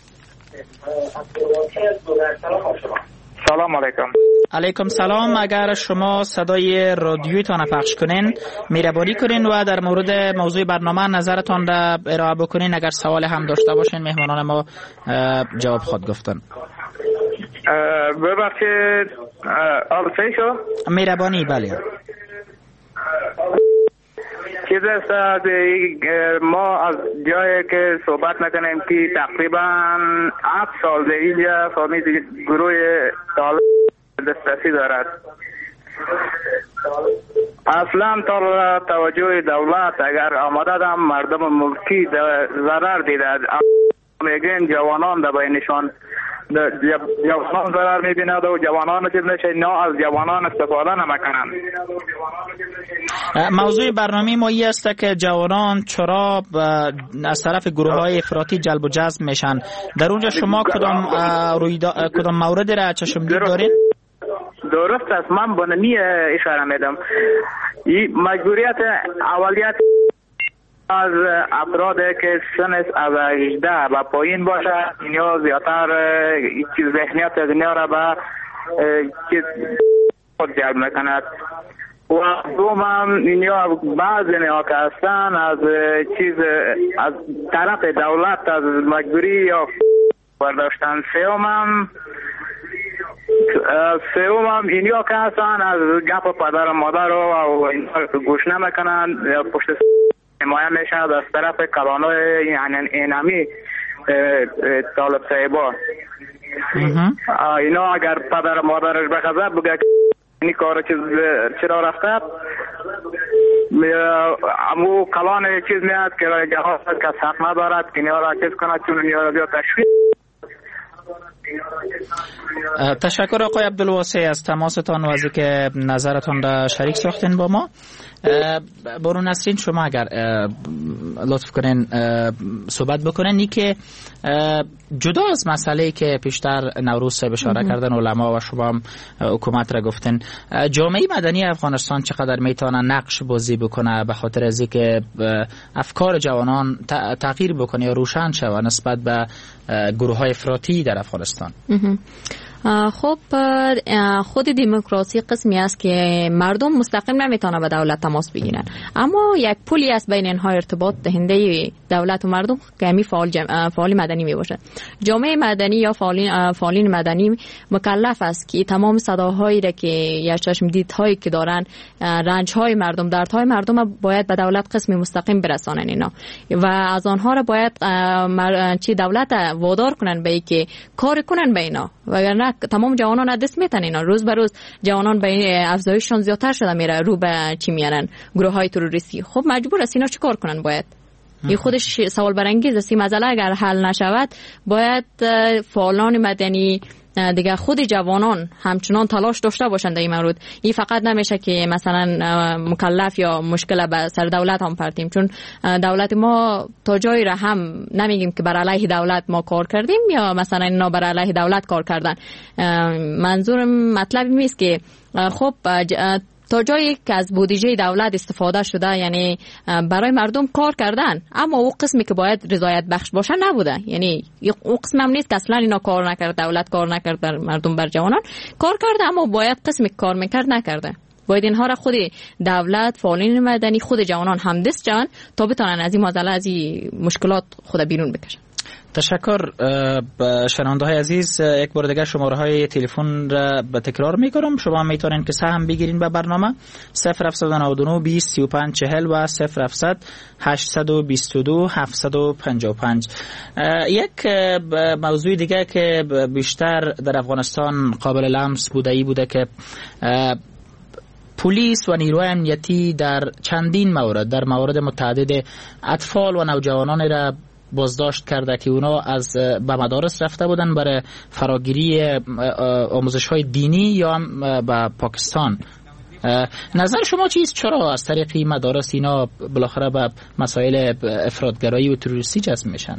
سلام علیکم. علیکم سلام. اگر شما صدای رادیویتان پخش کنین مهربانی کنین و در مورد موضوع برنامه نظرتان را ارائه بکنین. اگر سوال هم داشته باشین مهمانان ما جواب خود گفتن. ببخشید آب صحیح شو؟ مهربانی. بله. چیز است ما از جایی که صحبت نکنیم که تقریبا هفت سال در اینجا فهمید گروه طالب دسترسی دارد. اصلا تا توجه دولت اگر آمده دم مردم ملکی ضرر دیده، میگن جوانان در بینشان جوانان ضرر میبیند و جوانان چیز نشه، نه از جوانان استفاده نمیکنن. موضوع برنامه ما این است که جوانان چرا از طرف گروه های افراطی جلب و جذب میشن. در اونجا شما کدام رویدا کدام مورد را چشمگیر دارین؟ درست است، من به نمی اشاره میدم. این مجبوریت اولیت از افراد که سنش از هجده و پایین باشه، اینا زیادتر چیز ذهنیت از اینا را به چیز خود جلب میکند. و دوم اینا بعض اینا که هستن از چیز از طرف دولت از مجبوری یا برداشتن. سوم سوم هم اینیا که هستن از گپ پدر و مادر و اینا گوش نمیکنن، پشت حمایه میشه از طرف کلانای یعنی اینمی طالب صاحبا. اینا اگر پدر و مادرش بخزه بگه این کار چیز چرا رفته، امو کلان چیز میاد که جهاز که حق ندارد که اینا را چیز کنه، چون اینا را بیا تشویق تشکر آقای عبدالواسع از تماستان و از اینکه نظرتان را شریک ساختین با ما. برو نسرین، شما اگر لطف کنین صحبت بکنین ای که جدا از مسئله که پیشتر نوروز صاحب اشاره کردن علما و شما هم حکومت را گفتن، جامعه مدنی افغانستان چقدر میتونه نقش بازی بکنه به خاطر از اینکه افکار جوانان تغییر بکنه یا روشن شوه نسبت به گروه های افراطی در افغانستان؟ خب خود دموکراسی قسمی است که مردم مستقیم نمیتونه به دولت تماس بگیرن، اما یک پلی است بین اینها ارتباط دهنده دولت و مردم که همی فعال, جم... فعال مدنی می باشه. جامعه مدنی یا فعالین, فعالین مدنی مکلف است که تمام صداهایی را که یا چشم دیدهایی که دارن، رنجهای مردم، دردهای مردم باید به دولت قسمی مستقیم برسانن اینا و از آنها را باید مر... چی دولت وادار کنن به اینکه کار کنن به اینا، وگرنه تمام جوانان از دست میتن اینا. روز به روز جوانان به افزایششون زیادتر شده میره، رو به چی میارن گروه های تروریستی. خب مجبور است اینا چیکار کنن؟ باید این خودش سوال برانگیز است. این مسئله اگر حل نشود باید فعالان مدنی دیگه خود جوانان همچنان تلاش داشته باشند در این مورد. این فقط نمیشه که مثلا مکلف یا مشکل به سر دولت هم پرتیم، چون دولت ما تا جایی را هم نمیگیم که بر علیه دولت ما کار کردیم یا مثلا اینا بر علیه دولت کار کردن. منظورم مطلب این است که خب تا جایی که از بودجه دولت استفاده شده، یعنی برای مردم کار کردن، اما او قسمی که باید رضایت بخش باشه نبوده. یعنی او قسم هم نیست که اصلا اینا کار نکرد، دولت کار نکرد، بر مردم بر جوانان کار کرده، اما باید قسمی که کار میکرد نکرده. باید اینها را خود دولت، فعالین مدنی، خود جوانان همدست جوان تا بتونن از این مسئله، از این مشکلات خود بیرون بکشن. تشکر. شنونده های عزیز، یک بار دیگه شماره های تلفن را به تکرار میکنم. شما میتونین که سهم بگیرین به برنامه صفر هفت نه نه بیست سی و پنج چهل و صفر هفت هشت دو دو هفت پنج پنج. یک موضوع دیگه که بیشتر در افغانستان قابل لمس بوده ای بوده که پلیس و نیروی امنیتی در چندین مورد، در موارد متعدد اطفال و نوجوانان را بازداشت کرده که اونا از به مدارس رفته بودن برای فراگیری آموزش های دینی یا هم به پاکستان. نظر شما چیست؟ چرا از طریق مدارس اینا بالاخره به مسائل افراطگرایی و تروریستی جذب میشن؟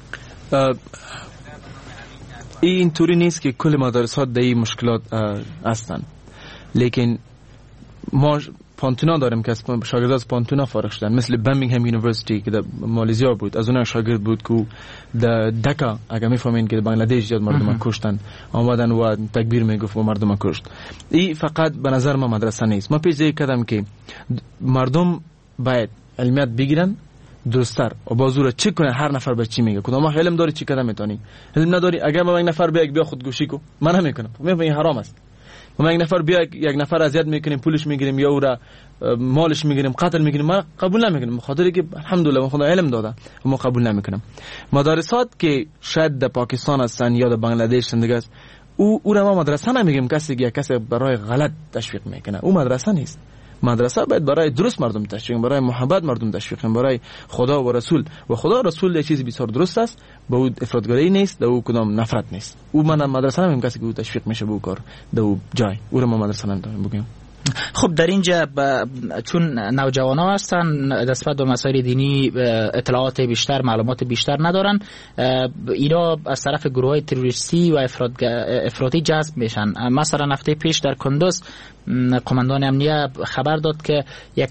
این طوری نیست که کل مدارس ها در این مشکلات هستن، لیکن ما پانتونا داریم که شاگرد از پانتونا فارغ شدن، مثل برمینگهم یونیورسیتی که در مالزیا بود، از اون شاگرد بود که در دکا، اگر میفهمین که بنگلادش زیاد مردم کشتن، آمدن و تکبیر میگفت و مردم کشت. این فقط به نظر ما مدرسه نیست. ما پیش کردم که مردم باید علمیت بگیرن درستر و بازور چک کنه هر نفر به چی میگه. کدام علم داری چی کردم میتونی، علم نداری اگر ما یک نفر بیا بیا خودکشی کو، من نمیکنم، میگم این حرام است. ما یک نفر بیا یک نفر اذیت میکنیم، پولش میگیریم یا او را مالش میگیریم، قتل میگیریم، ما قبول نمیکنیم، بخاطر که الحمدلله خدا علم داده ما قبول نمیکنیم. مدارسات که شاید در پاکستان هستن یا در بنگلادش زندگی است، او او را ما مدرسه نمیگیم. کسی که کسی برای غلط تشویق میکنه او مدرسه نیست. مدرسه باید برای درست مردم تشویق، برای محبت مردم تشویق، برای خدا و رسول. و خدا و رسول یه چیزی بسیار درست است، به او افراطگری نیست، به او کدام نفرت نیست. او من مدرسه نمیگم کسی که او تشویق میشه به او کار در او جای، او را ما مدرسه نمیگم بگیم. خب در اینجا چون نوجوانا هستن نسبت به مسائل دینی اطلاعات بیشتر، معلومات بیشتر ندارن، اینا از طرف گروه های تروریستی و افراطی جذب میشن. مثلا هفته پیش در کندوز قماندان امنیه خبر داد که یک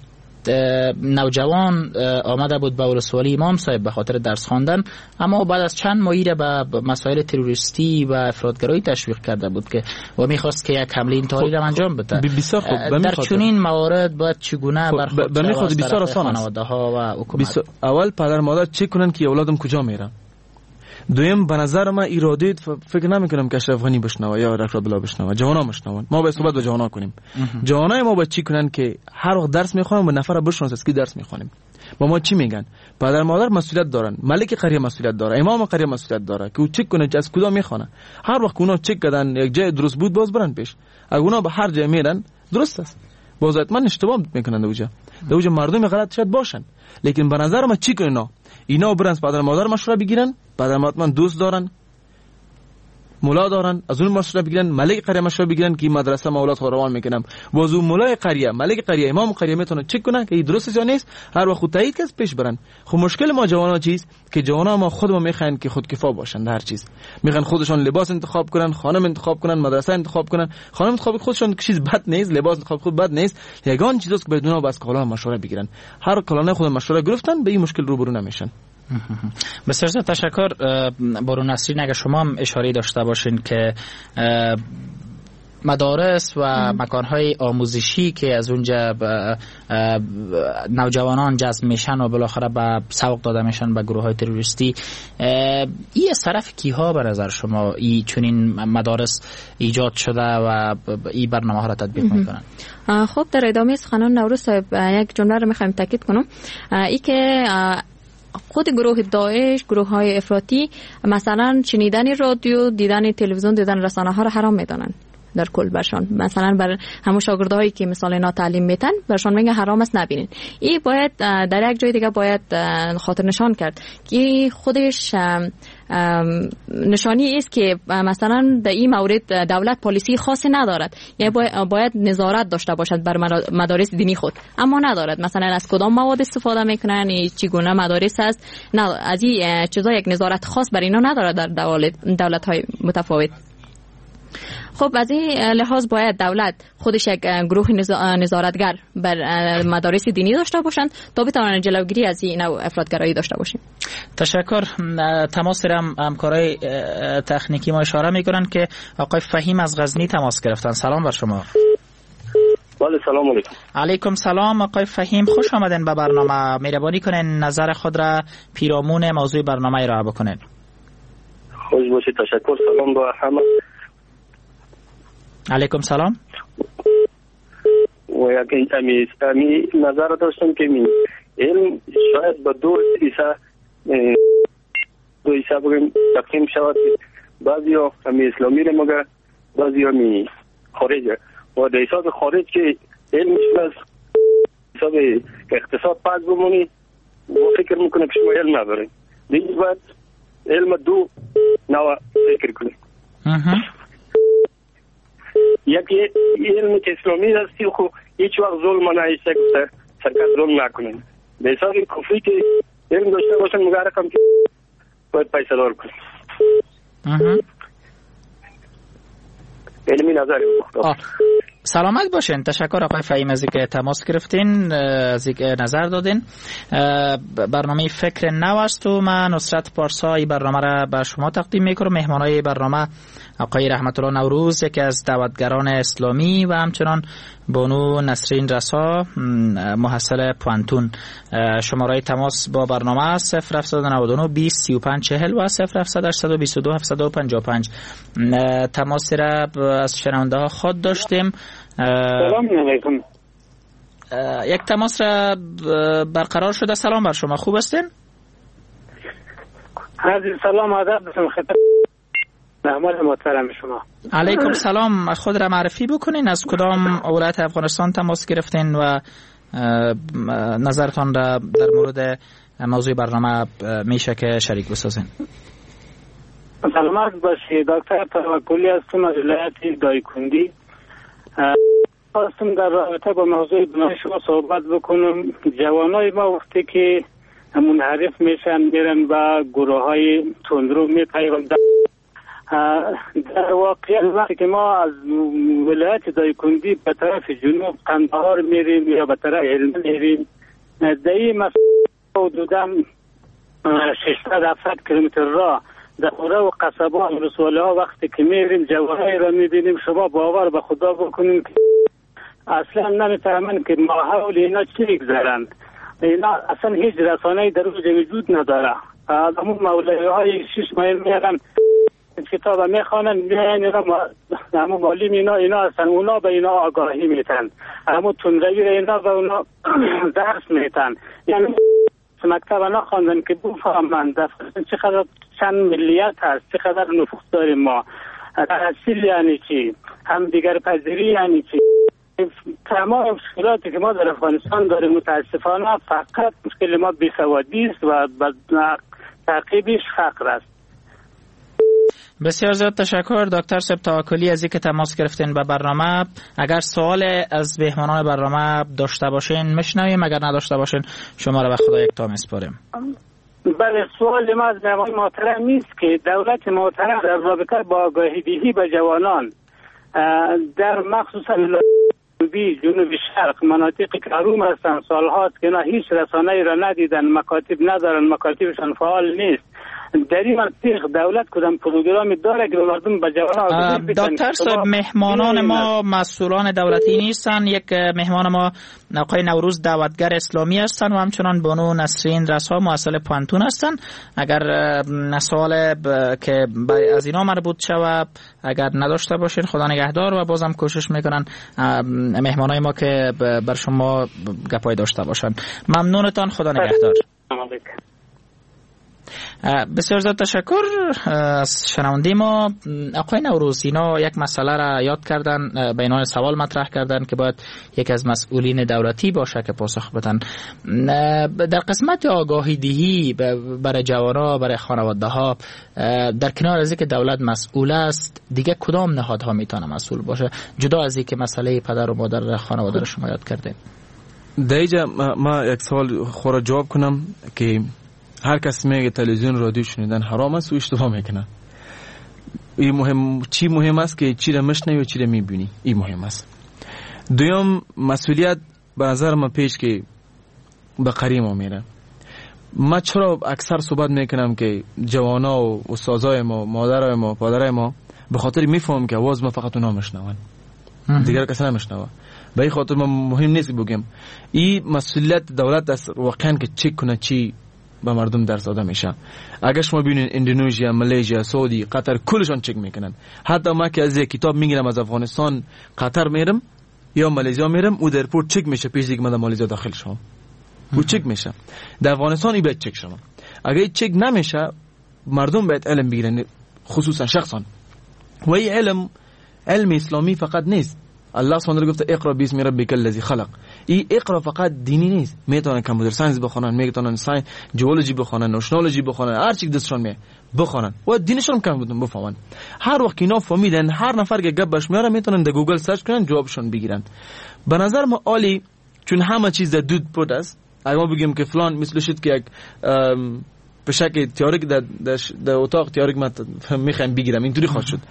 نوجوان آمده بود به ولسوالی امام صاحب به خاطر درس خواندن، اما بعد از چند ماهی به مسائل تروریستی و افراطگرایی تشویق کرده بود که و میخواست که یک حمله انتحاری را انجام بده. در چنین موارد باید چگونه برخورد شود از طرف خانواده ها و حکومت؟ اول پدر مادر چک کنن که اولادم کجا میره. دویم به نظر من ایرادی فکر نمیکنم که اشرف غنی بشنوه یا رکرت بلا بشنوه، جوانا بشنون. ما باید صحبت با جوانا کنیم. جوانای ما باید چی کنن که هر وقت درس میخوانن و نفر بشناسن از کی درس میخوانیم. با ما چی میگن؟ پدر مادر مسئولیت دارن، ملک قریه مسئولیت داره، امام قریه مسئولیت داره که او چک کنه از کجا میخوانه. هر وقت اونا چک کردن یک جای درست بود باز برن پیش. اگه اونا به هر جای میرن درست است، باز حتما اشتباه میکنن. دوجا دوجا مردم غلط شاید باشن، لیکن به نظر من چی کنه اینا برن پدر مادر مشوره بگیرن، پدر مادر من دوست دارن، مولا دارن، از اون مشوره بگیرن، ملک قریه مشوره بگیرن که مدرسه ما اولاد خود روان میکنم. باز اون مولای قریه، ملک قریه، امام قریه میتونه چک کنن که این درست یا نیست، هر وقت تایید کس پیش برن. خب مشکل ما جوانا چیز که جوانا ما خود ما میخواین که خودکفا باشن در هر چیز. میخوان خودشون لباس انتخاب کنن، خانم انتخاب کنن، مدرسه انتخاب کنن. خانم انتخاب خودشون چیز بد نیست، لباس انتخاب خود بد نیست. یگان چیزاست که بدون بس کلا مشوره بگیرن. هر کلانه خود مشوره گرفتن به این مشکل روبرو نمیشن. بسیار تشکر. بارون نسرین، اگر شما هم اشاره داشته باشین که مدارس و مکانهای آموزشی که از اونجا نوجوانان جذب میشن و بالاخره به سوق داده میشن به گروه های تروریستی، این از طرف کیها به نظر شما این چنین مدارس ایجاد شده و این برنامه ها را تطبیق میکنن؟ خب در ادامه سخنان نوروز صاحب یک جمله رو میخوایم تاکید کنم، ای که خود گروه داعش، گروه های افراطی مثلا شنیدن رادیو، دیدن تلویزیون، دیدن رسانه ها را حرام میدانن در کل برشان. مثلا بر همون شاگردایی که مثلا اینا تعلیم میتن برشان میگه حرام است نبینین. این باید در یک جای دیگه باید خاطر نشان کرد که خودش نشانی است که مثلا در این مورد دولت پالیسی خاصی ندارد، یعنی باید نظارت داشته باشد بر مدارس دینی خود، اما ندارد. مثلا از کدام مواد استفاده میکنن، چگونه مدارس است، نه از این چیزا یک نظارت خاص بر اینا ندارد در دولت های متفاوت. خب از این لحاظ باید دولت خودش یک گروه نظارتگر بر مدارس دینی داشته باشند تا بتوانند جلوگیری از این نوع افراطگرایی داشته باشیم. تشکر. تماس هم همکارای تکنیکی ما اشاره میکنن که آقای فهیم از غزنی تماس گرفتن. سلام بر شما. بله سلام علیکم. علیکم سلام آقای فهیم، خوش آمدین به برنامه. مهربانی کنین نظر خود را پیرامون موضوع برنامه ارائه بکنین. خوش باشید. تشکر. سلام با همه. علیکم سلام. و یک امی امی نظر داشتم که می علم شاید با دو ایسا دو ایسا بگیم تقسیم شود. بعضی ها امی اسلامی رو مگه، بعضی ها می خارجه و در حساب خارج که علم از حساب اقتصاد پس بمونی و فکر میکنه که شما علم ندارید. دیگه باید علم دو نوع فکر کنید. یکی علم که اسلامی هستی خو هیچ وقت ظلم نایسته که سرکت ظلم نکنن. به حساب کفری که علم داشته باشن مگه رقم که باید پیسه دار کنن. علمی نظری مختار. سلامت باشین. تشکر آقای فهیم از اینکه تماس گرفتین، از اینکه نظر دادین. برنامه فکر نو است و من نصرت پارسا این برنامه را به شما تقدیم میکنم. مهمانای برنامه آقای رحمت الله نوروز، یکی از دعوتگران اسلامی، و همچنان بانو نسرین رسا، محصل پوانتون. شماره تماس با برنامه صفر هفت نه نه بیست سی و پنج چهل و صفر هفت هشت دو دو هفت پنج پنج. تماسی را از شنونده ها خود داشتیم. سلام علیکم. یک تماس را برقرار شده. سلام بر شما، خوب هستین؟ عزیز سلام آداب بسم خطر محمد محترم شما. علیکم سلام. خود را معرفی بکنین، از کدام ولایت افغانستان تماس گرفتین و نظرتان را در مورد موضوع برنامه میشه که شریک بسازین. سلامت باشید. دکتر توکلی هستم از ولایت دایکندی. خواستم در رابطه با موضوع برنامه شما صحبت بکنم. جوانای ما وقتی که منحرف میشن میرن و گروه های تندرو میپیوندن، در واقع وقتی که ما از ولایت دایکندی به طرف جنوب قندهار میریم یا به طرف هلمند میریم، در این مسافت حدودا ششصد هفتصد کیلومتر راه در قرى و قصبه و رسواله ها وقتی که میریم جوانایی را میبینیم، شما باور به خدا بکنیم که اصلا نمیفهمن که ما حول اینا چی میگذرند. اینا اصلا هیچ رسانه‌ای در اوج وجود نداره. همون مولایی های شش مایل میرن کتاب میخوانن، میان اینا همون معلم اینا اینا هستن، اونا به اینا آگاهی میتن، همون تندروی اینا به اونا درس میتن. یعنی مکتب نخواندن که بفهمن چقدر چند ملیت هست، چقدر نفوذ داریم ما، تحصیل یعنی چی، هم دیگر پذیری یعنی چی. تمام مشکلاتی که ما در افغانستان داریم متاسفانه فقط مشکل ما بیسوادی است و تعقیبش فقر است. بسیار زیاد تشکر دکتر صاحب توکلی از اینکه تماس گرفتین به برنامه. اگر سوال از مهمانان برنامه داشته باشین میشنویم، اگر نداشته باشین شما را به خدا یکتا میسپاریم. بله، سوال ما از مهمان محترم نیست که دولت محترم در رابطه با آگاهی دهی به جوانان در مخصوصا جنوبی جنوب شرق مناطقی که محروم هستند سالهاست که نه هیچ رسانه‌ای را ندیدن، مکاتب ندارن، مکاتبشان فعال نیست، در این منطقه دولت کدام پروگرامی داره که مردم به جوانان دکتر صاحب مهمانان ما مسئولان دولتی نیستن. یک مهمان ما آقای نوروز دعوتگر اسلامی هستن و همچنان بانو نسرین رسا مؤسسه پانتون هستن. اگر سوال که از اینا مربوط شود اگر نداشته باشین خدا نگهدار و بازم کوشش میکنن مهمانای ما که بر شما گپای داشته باشن. ممنونتان، خدا نگهدار. بسیار زیاد تشکر از شنونده ما. آقای نوروز اینا یک مسئله را یاد کردن، به عنوان سوال مطرح کردن که باید یک از مسئولین دولتی باشه که پاسخ بدن. در قسمت آگاهی دهی برای جوانان، برای خانواده ها، در کنار از اینکه دولت مسئول است دیگه کدام نهادها میتونه مسئول باشه جدا از اینکه مسئله پدر و مادر خانواده را شما یاد کردین؟ در اینجا ما یک سوال خورا جواب کنم که هر کس میگه تلویزیون رادیو شنیدن حرام است و اشتباه میکنه. این مهم، چی مهم است که چی را میشنوی و چی را میبینی، این مهم است. دوم مسئولیت به نظر من پیش که به قری ما میره. ما چرا اکثر صحبت میکنم که جوانا و استادای ما، مادرای ما، پدرای ما به خاطر میفهمم که آواز ما فقط اونا میشنون، دیگر کس نمیشنوه. به این خاطر ما مهم نیست بگم این مسئولیت دولت است واقعا که چک کنه چی به مردم درس داده میشه. اگر شما ببینید اندونزیا، مالزیا، سعودی، قطر کلشون چک میکنن. حتی ما که از یک کتاب میگیرم از افغانستان قطر میرم یا مالزیا میرم او در پورت چک میشه پیش دیگه من در مالزیا داخل شوم. او چک میشه. در افغانستان این باید چک شوم. اگر چک نمیشه مردم باید علم بگیرن، خصوصا شخصا. و این علم علم اسلامی فقط نیست. الله سبحانه گفته اقرا باسم ربک الذی خلق. این اقرا فقط دینی نیست، میتونن کامپیوتر ساینس بخونن، میتونن ساینس جیولوژی بخونن، نشنولوژی بخونن، هر چی دستشون می بخونن و دینشون کم بودن بفهمن. هر وقت اینا فهمیدن هر نفر که گپش میاره میتونن در گوگل سرچ کنن جوابشون بگیرن. به نظر ما عالی، چون همه چیز در دود پود است. اگه ما بگیم که فلان مثل شد که یک به شکل تئوریک در در اتاق تئوریک ما میخوایم بگیرم اینطوری خواهد شد.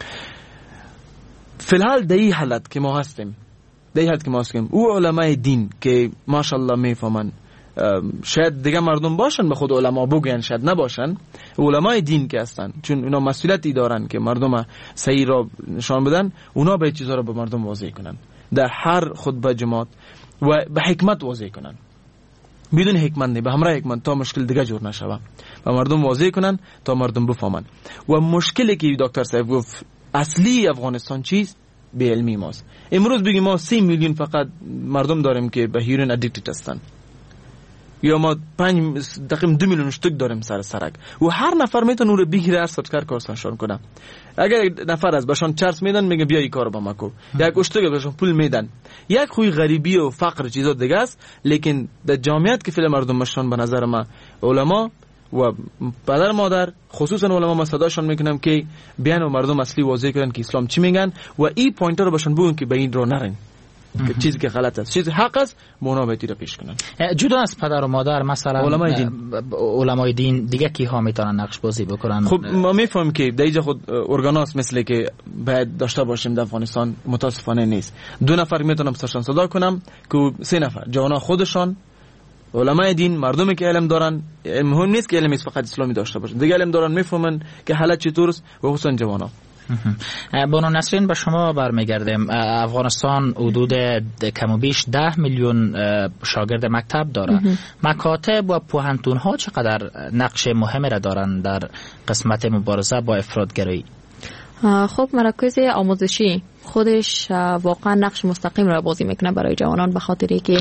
فی الحال در این حالت که ما هستیم، در این حالت که ما هستیم، او علمای دین که ماشاءالله میفهمن، شاید دیگه مردم باشن به خود علما بگوین، شاید نباشن، علمای دین که هستن چون اونا مسئولیتی دارن که مردم صحیح را نشان بدن، اونا به چیزا را به مردم واضح کنن در هر خطبه جماعت و به حکمت واضح کنن، بدون حکمت نه، به همراه حکمت، تا مشکل دیگه جور نشوه، به مردم واضح کنن تا مردم بفهمن. و مشکلی که دکتر صاحب گفت اصلی افغانستان چیست؟ به علمی ماست. امروز بگیم ما سی میلیون فقط مردم داریم که به هیروین ادیکتد هستن، یا ما پنج تقریبا دو میلیون شتک داریم سر سرک و هر نفر میتونه اون رو بگیره هر سبکار کارشان کنه. اگر نفر از بهشون چرس میدن میگه بیا این کارو با ما کو، یک اشتک بهشون پول میدن. یک خوی غریبی و فقر چیزا دیگه است، لیکن در جامعیت که فعلا مردم مشان به نظر ما علما و پدر مادر خصوصا علما ما صداشون میکنم که بیان و مردم اصلی واضح کردن که اسلام چی میگن و این پوینتر رو بهشون بگن که به این رو نرین که چیزی که غلط است، چیزی حق است، مونا بهتی رو پیش کنن. جدا از پدر و مادر مثلا علمای دین، علمای دین دیگه کی ها میتونن نقش بازی بکنن؟ خب ما میفهمیم که در اینجا خود ارگاناس مثل که باید داشته باشیم در افغانستان متاسفانه نیست. دو نفر میتونم سرشان صدا کنم که سه نفر جوانا خودشان علمای دین، مردمی که علم دارن، مهم نیست که علم فقط اسلامی داشته باشن، دیگه علم دارن میفهمن که حالت چطور است و خصوصا جوانا. بانو نسرین به شما برمیگردیم. افغانستان حدود کم و بیش ده میلیون شاگرد مکتب داره. مکاتب و پوهنتون ها چقدر نقش مهمی را دارن در قسمت مبارزه با افراطگرایی؟ خب مراکز آموزشی خودش واقعا نقش مستقیم را بازی میکنه برای جوانان، به خاطری که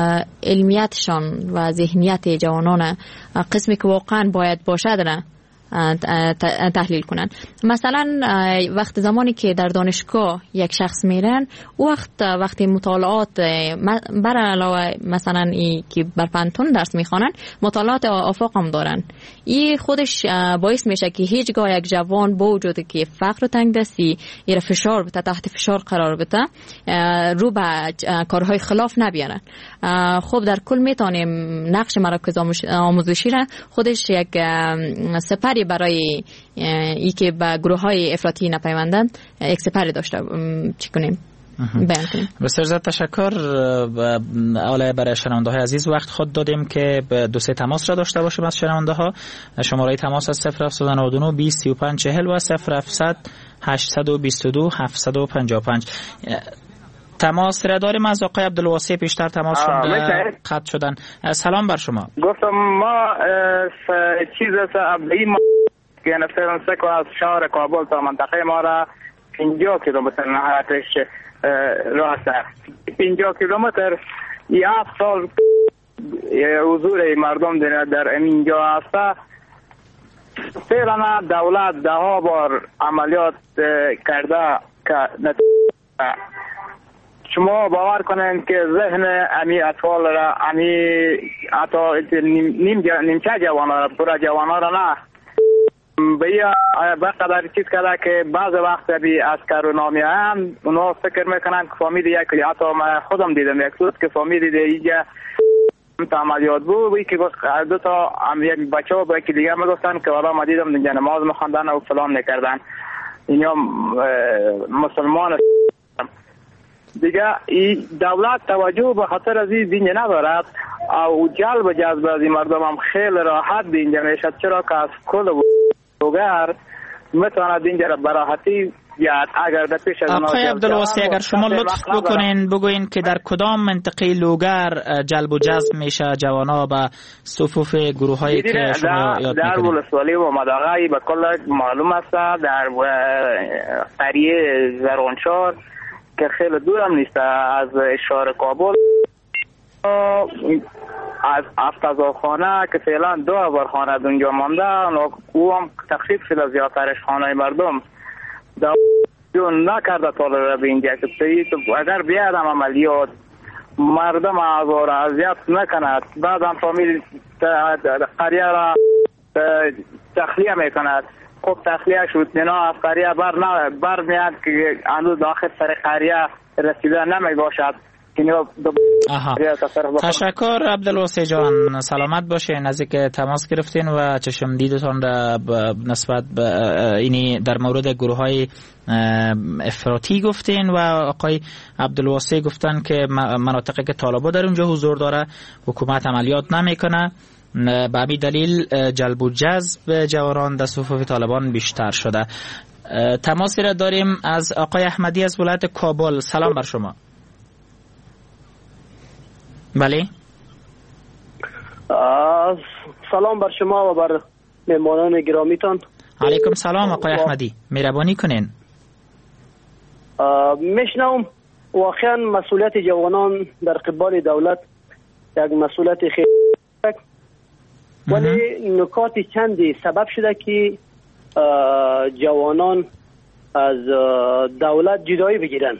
علمیتشان و ذهنیت جوانان قسمی که واقعا باید باشه نه تحلیل کنن. مثلا وقت زمانی که در دانشگاه یک شخص میرن، وقت وقتی مطالعات بر علاوه مثلا ای که بر پانتون درس میخوانن، مطالعات آفاق هم دارن. این خودش باعث میشه که هیچگاه یک جوان با وجود که فقر و تنگ دستی ایره فشار بده، تحت فشار قرار بده، رو به کارهای خلاف نبیارن. خب در کل میتونیم نقش مراکز آموزشی را خودش یک سپری برای ای که به گروه های افراطی نپیوندند یک سپری داشته چی کنیم بیان کنیم. بسیار زیاد تشکر. اولا برای شنونده های عزیز وقت خود دادیم که دو سه تماس را داشته باشیم از شنونده ها. شماره تماس از صفر هفت نه نه بیست سی و پنج چهل و صفر هفتصد هشتصد و بیست و دو هفتصد و پنجاه و پنج. تماس را داریم از آقای عبدالواسع، پیشتر تماس شده قطع شدن. سلام بر شما. گفتم ما چیز از ابدی ما که نفسه که از شهر کابل تا منطقه ما را پنجاه کیلومتر نهایتش راه است. پنجاه کیلومتر یک سال حضور مردم در اینجا است. فعلا دولت ده ها بار عملیات کرده که شما باور کنین که ذهن امی اطفال را امی حتی نیم نیمچه جوانان را پورا جوانان را نه بیا بقدر چیز کرده که بعض وقت بی عسکر و نامی هم اونا فکر میکنن که فامیل یک حتی من خودم دیدم یک دوست که فامیل دیده اینجا عملیات بود و که گفت دو تا یک بچه ها با یکی دیگه میگفتن که حالا ما دیدم اینجا نماز میخواندن و فلان میکردن. اینا مسلمان دیگه این دولت توجه به خاطر از این دین ندارد او جلب جذب از این مردم هم خیلی راحت اینجا میشد، چرا که از کل بوگر میتواند اینجا را براحتی بیاد. اگر در پیش از آقای عبدالواسع اگر شما لطف بکنین بگوین که در کدام منطقه لوگر جلب و جذب میشه جوانا به صفوف گروه هایی که شما یاد در میکنین؟ ولسوالی و مداغی به کل معلوم است، در قریه زرانشار که خیلی دور هم نیست از شهر کابل، از افتضاخانه که فعلا دو ابرخانه اونجا مانده او هم تخصیص شده زیادترش خانه مردم دون نکرده تا را به اینجا که اگر بیاد هم عملیات مردم آزار اذیت نکند، بعد هم فامیل قریه را تخلیه میکند. خب تخلیه شد اینا از قریه بر, بر میاد که هنوز داخل سر قریه رسیده نمی باشد. تشکر عبدالواسع جان، سلامت باشین. از اینکه تماس گرفتین و چشم دیدتان را نسبت به اینی در مورد گروه های افراطی گفتین و آقای عبدالواسع گفتن که مناطقی که طالبا در اونجا حضور داره حکومت عملیات نمیکنه، به همین دلیل جلب و جذب جوانان در صفوف طالبان بیشتر شده. تماسی را داریم از آقای احمدی از ولایت کابل. سلام بر شما. بله سلام بر شما و بر مهمانان گرامیتان. علیکم سلام آقای احمدی، مهربانی کنین. میشنوم واقعا مسئولیت جوانان در قبال دولت یک مسئولیت خیلی ولی نکات چندی سبب شده که جوانان از دولت جدایی بگیرن.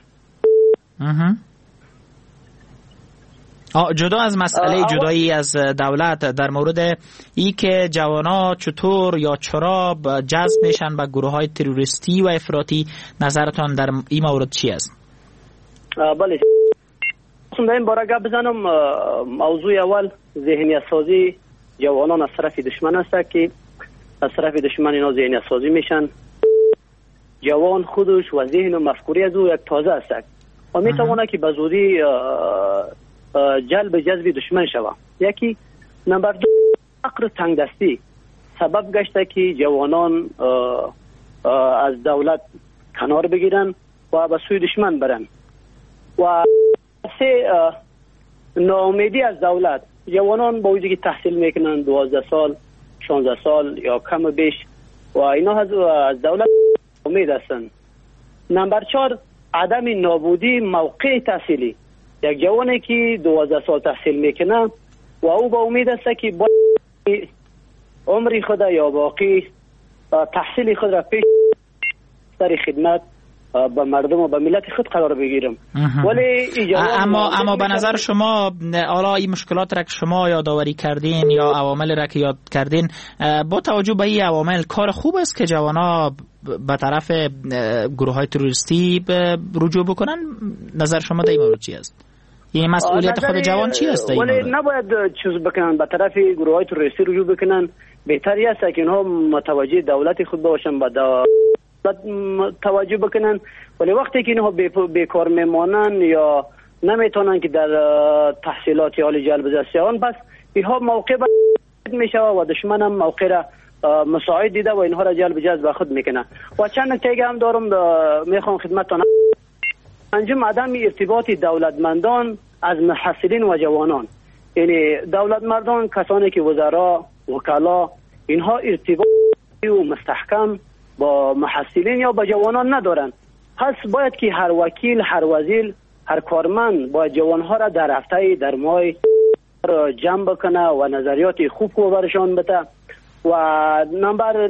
جدا از مسئله جدایی از دولت، در مورد ای که جوانا چطور یا چرا جذب میشن به گروه های تروریستی و افراطی، نظرتان در این مورد چی است؟ بله در این باره گپ بزنم. موضوع اول ذهنیت سازی جوانان از طرف دشمن است که از طرف دشمن اینا ذهنیت سازی میشن. جوان خودش و ذهن و مفکوری از او یک تازه است و میتونه که به زودی جلب جذب دشمن شود. یکی نمبر دو فقر تنگ دستی سبب گشته که جوانان از دولت کنار بگیرن و به سوی دشمن برن. و سه ناامیدی از دولت. جوانان با وجودی که تحصیل میکنن دوازده سال شانزده سال یا کم و بیش و اینا از دولت امید هستن. نمبر چهار عدم نابودی موقع تحصیلی. یک جوانی که دوازده سال تحصیل میکنه و او با امید است که با عمری خود یا باقی تحصیل خود را پیش سر خدمت به مردم و به ملت خود قرار بگیرم. ولی اما اما به نظر شما حالا این مشکلات را که شما یادآوری کردین یا عوامل را که یاد کردین، با توجه به این عوامل کار خوب است که جوانا به طرف گروه های تروریستی رجوع بکنن؟ نظر شما در این مورد چی است؟ این مسئولیت خود جوان چی است؟ ولی نباید چیز بکنن به طرف گروه های تروریستی رجوع بکنن. بهتری است که اینها متوجه دولت خود باشن، به توجه بکنن. ولی وقتی که اینها بیکار میمانن یا نمیتونن که در تحصیلات حال جلب دست شوند، بس اینها موقع میشه و دشمن هم موقع را مساعد دیده و اینها را جلب جذب خود میکنه. و چند نکته هم دارم میخوام خدمتتون انجام عدم ارتباط دولتمندان از محصلین و جوانان. یعنی دولتمندان کسانی که وزرا، وکلا، اینها ارتباط و مستحکم با محصلین یا با جوانان ندارن. پس باید که هر وکیل، هر وزیر، هر کارمند باید جوانها را در هفته در ماه جمع بکنه و نظریات خوب کو برشان بده. و نمبر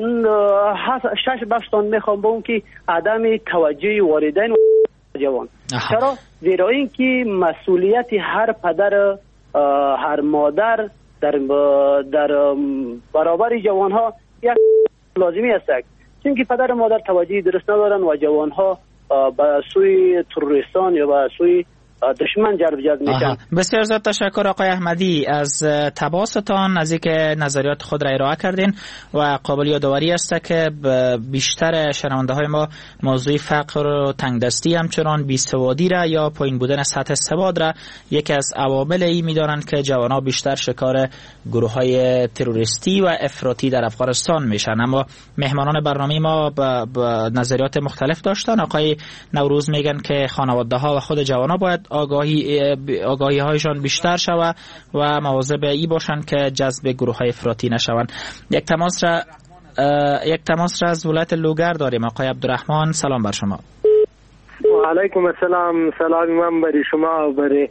شش بستان میخوام با اون که عدم توجه والدین و جوان. چرا؟ زیرا این که مسئولیت هر پدر، هر مادر در در برابر جوانها یک لازمی است، چون که پدر و مادر توجه درست ندارن و جوانها به سوی تروریستان یا به سوی دشمن جلب جذب میشن. بسیار زیاد تشکر آقای احمدی از تماستان، از اینکه نظریات خود را ارائه کردین و قابل یادآوری است که بیشتر شنونده های ما موضوع فقر و تنگدستی همچنان بیسوادی را یا پایین بودن سطح سواد را یکی از عوامل ای میدانند که جوانها بیشتر شکار گروه های تروریستی و افراطی در افغانستان میشن. اما مهمانان برنامه ما با نظریات مختلف داشتن. آقای نوروز میگن که خانواده ها و خود جوانها باید آگاهی آگاهی هایشان بیشتر شود و مواظب ای باشند که جذب گروه های افراطی نشوند. یک تماس را یک تماس را از ولایت لوگر داریم. آقای عبدالرحمن، سلام بر شما. و علیکم السلام. سلام من برای شما و برای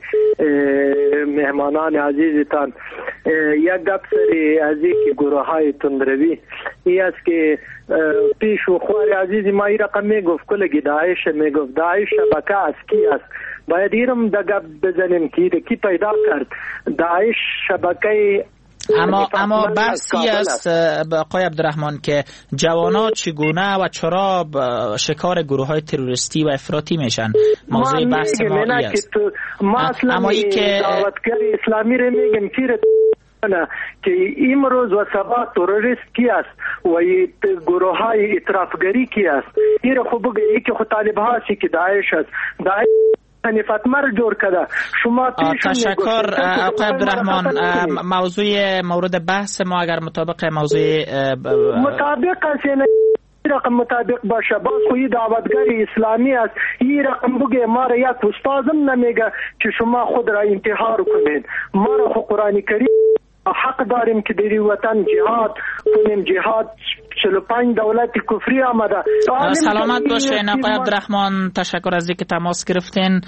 مهمانان عزیزتان. یک گپ سری از این گروه های تندروی ای است که پیش و خوار عزیز ما ای رقم میگفت کلگی داعش میگفت داعش شبکه از کی است. باید ایرم دا گپ بزنیم که کی پیدا کرد داعش شبکه. اما اما بحثی است آقای عبدالرحمن که جوانا چگونه و چرا شکار گروه های تروریستی و افراطی میشن. موضوع بحث ما ای است. ما اصلا دعوتگر اسلامی رو میگم که که امروز و سبا تروریست کی است و گروه های اطرافگری کی است. این رو خوب بگه ای که خود طالب هاست که داعش است. داعش فاطمه رو جور کرده. شما تشکر آقای عبدالرحمن. موضوع مورد بحث ما اگر مطابق موضوع مطابق است رقم مطابق باشه باز خوی دعوتگر اسلامی است. این رقم بگه ما را یک استادم نمیگه که شما خود را انتحار کنید. ما را خود قرآن کریم حق داریم که در وطن جهاد کنیم. جهاد چهل و پنج دولت کفری آمده. سلامت باشین آقای عبدالرحمن. تشکر از اینکه تماس گرفتین.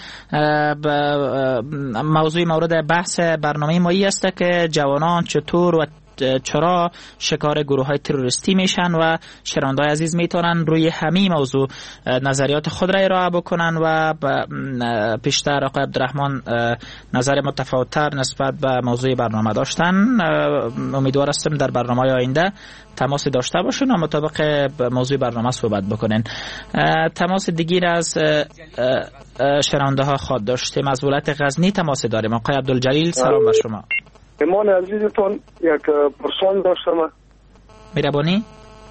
موضوع مورد بحث برنامه ما ای است که جوانان چطور و چرا شکار گروه های تروریستی میشن و شنونده‌های عزیز میتونن روی همین موضوع نظریات خود را ارائه بکنن و پیشتر آقای عبدالرحمن نظر متفاوت‌تر نسبت به موضوع برنامه داشتن. امیدوار هستم در برنامه آینده تماس داشته باشین و مطابق موضوع برنامه صحبت بکنین. تماس دیگر از شنونده ها خواهد داشتیم. از ولایت غزنی تماس داریم. آقای عبدالجلیل، سلام بر شما. ایمان عزیزتون یک پرسان داشتم. میربانی؟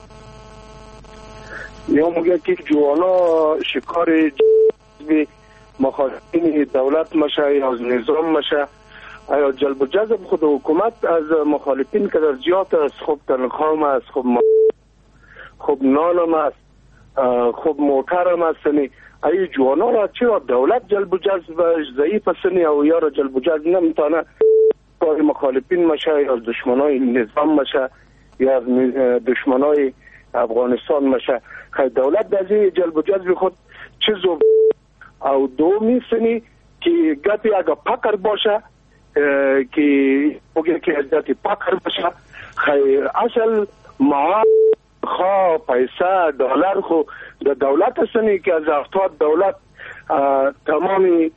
یا موگه که جوانا شکار جذب مخالفین دولت مشه یا از نظام مشه، آیا جلب و جذب خود حکومت از مخالفین که در زیاد است، خوب تنخوام است، خوب ما... خوب نانم است، خوب موترم است، ای جوانا را چرا دولت جلب و جذب ضعیف است او یا را جلب و جذب نمیتانه کار مخالفین مشه یا از دشمنای نظام مشه یا از دشمنای افغانستان مشه. خیلی دولت در جلب و جذب خود چیزو او دو میسنی که گپی اگه پکر باشه که بگه که ازداتی پکر باشه خیلی اصل معا خواه پیسه دلار خو د دولت هستنی که از افتاد دولت تمامی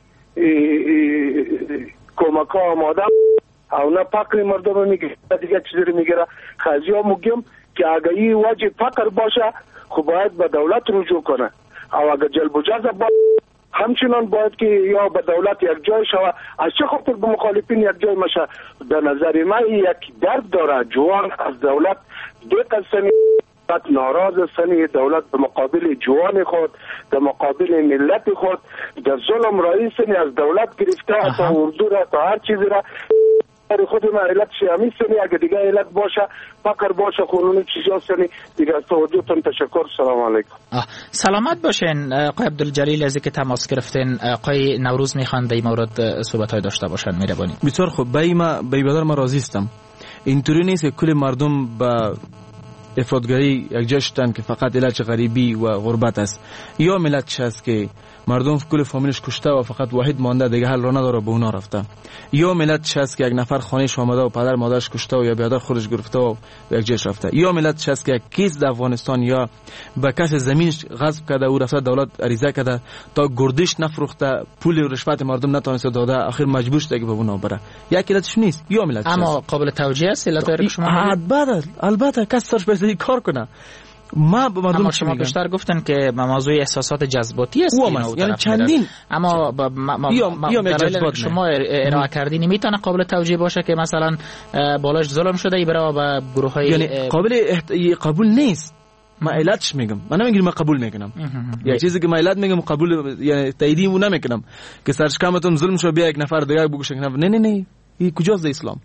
کمک ها آماده او نه فقر مردم میگیره دیگه چیزی میگیره. خیلی ها میگیم که اگه این وجه فقر باشه خب باید به دولت رجوع کنه او اگه جلب و جذب باید همچنان باید که یا به دولت یک جای شوه. از چه خاطر به مخالفین یک جای مشه؟ به نظر من یک درد داره جوان از دولت دیق هستنی ناراض هستنی. دولت به مقابل جوان خود به مقابل ملت خود در ظلم رئیس از دولت گرفته تا اردو را تا هر چیزی را خود ما علت شیامی سنی. اگه دیگه علت باشه فقر باشه خونون چیزی هستنی دیگه. از توجهتون تشکر. سلام علیکم. سلامت باشین آقای عبدالجلیل از اینکه تماس گرفتین. آقای نوروز میخوان در این مورد صحبت های داشته باشن. مهربانی. بسیار خوب. بای ما بای بدر ما راضی هستم. اینطوری نیست که کل مردم با افرادگری یک جا شدن که فقط علت غریبی و غربت است. یا ملت هست که مردم کل فامیلش کشته و فقط واحد مانده دیگه حل را نداره به اونا رفته. یا ملت هست که یک نفر خانهش آمده و پدر مادرش کشته و یا برادر خودش گرفته و به یک جاش رفته. یا ملت هست که یک کیس در افغانستان یا به کس زمینش غصب کرده و رفته دولت عریضه کرده تا گردش نفروخته پول و رشوت مردم نتونسته داده آخر مجبور شده که به اونا بره. یک علتش نیست. یا ملت اما قابل توجیه است علت شما. البته البته کس سرش به کار کنه. ما به مردم شما بیشتر گفتن که موضوع احساسات جذباتی است یعنی چندین اما دلایل شما ارائه کردین میتونه قابل توجیه باشه که مثلا بالاش ظلم شده ای برای به گروه های یعنی قابل احت... قبول نیست. ما علتش میگم. من نمیگم ما قبول میکنم. یک چیزی که ما علت میگم قبول یعنی تاییدی مو نمیکنم که سرش کامتون ظلم شو بیا یک نفر دیگه بگوشه نه نه نه این کجاست اسلام؟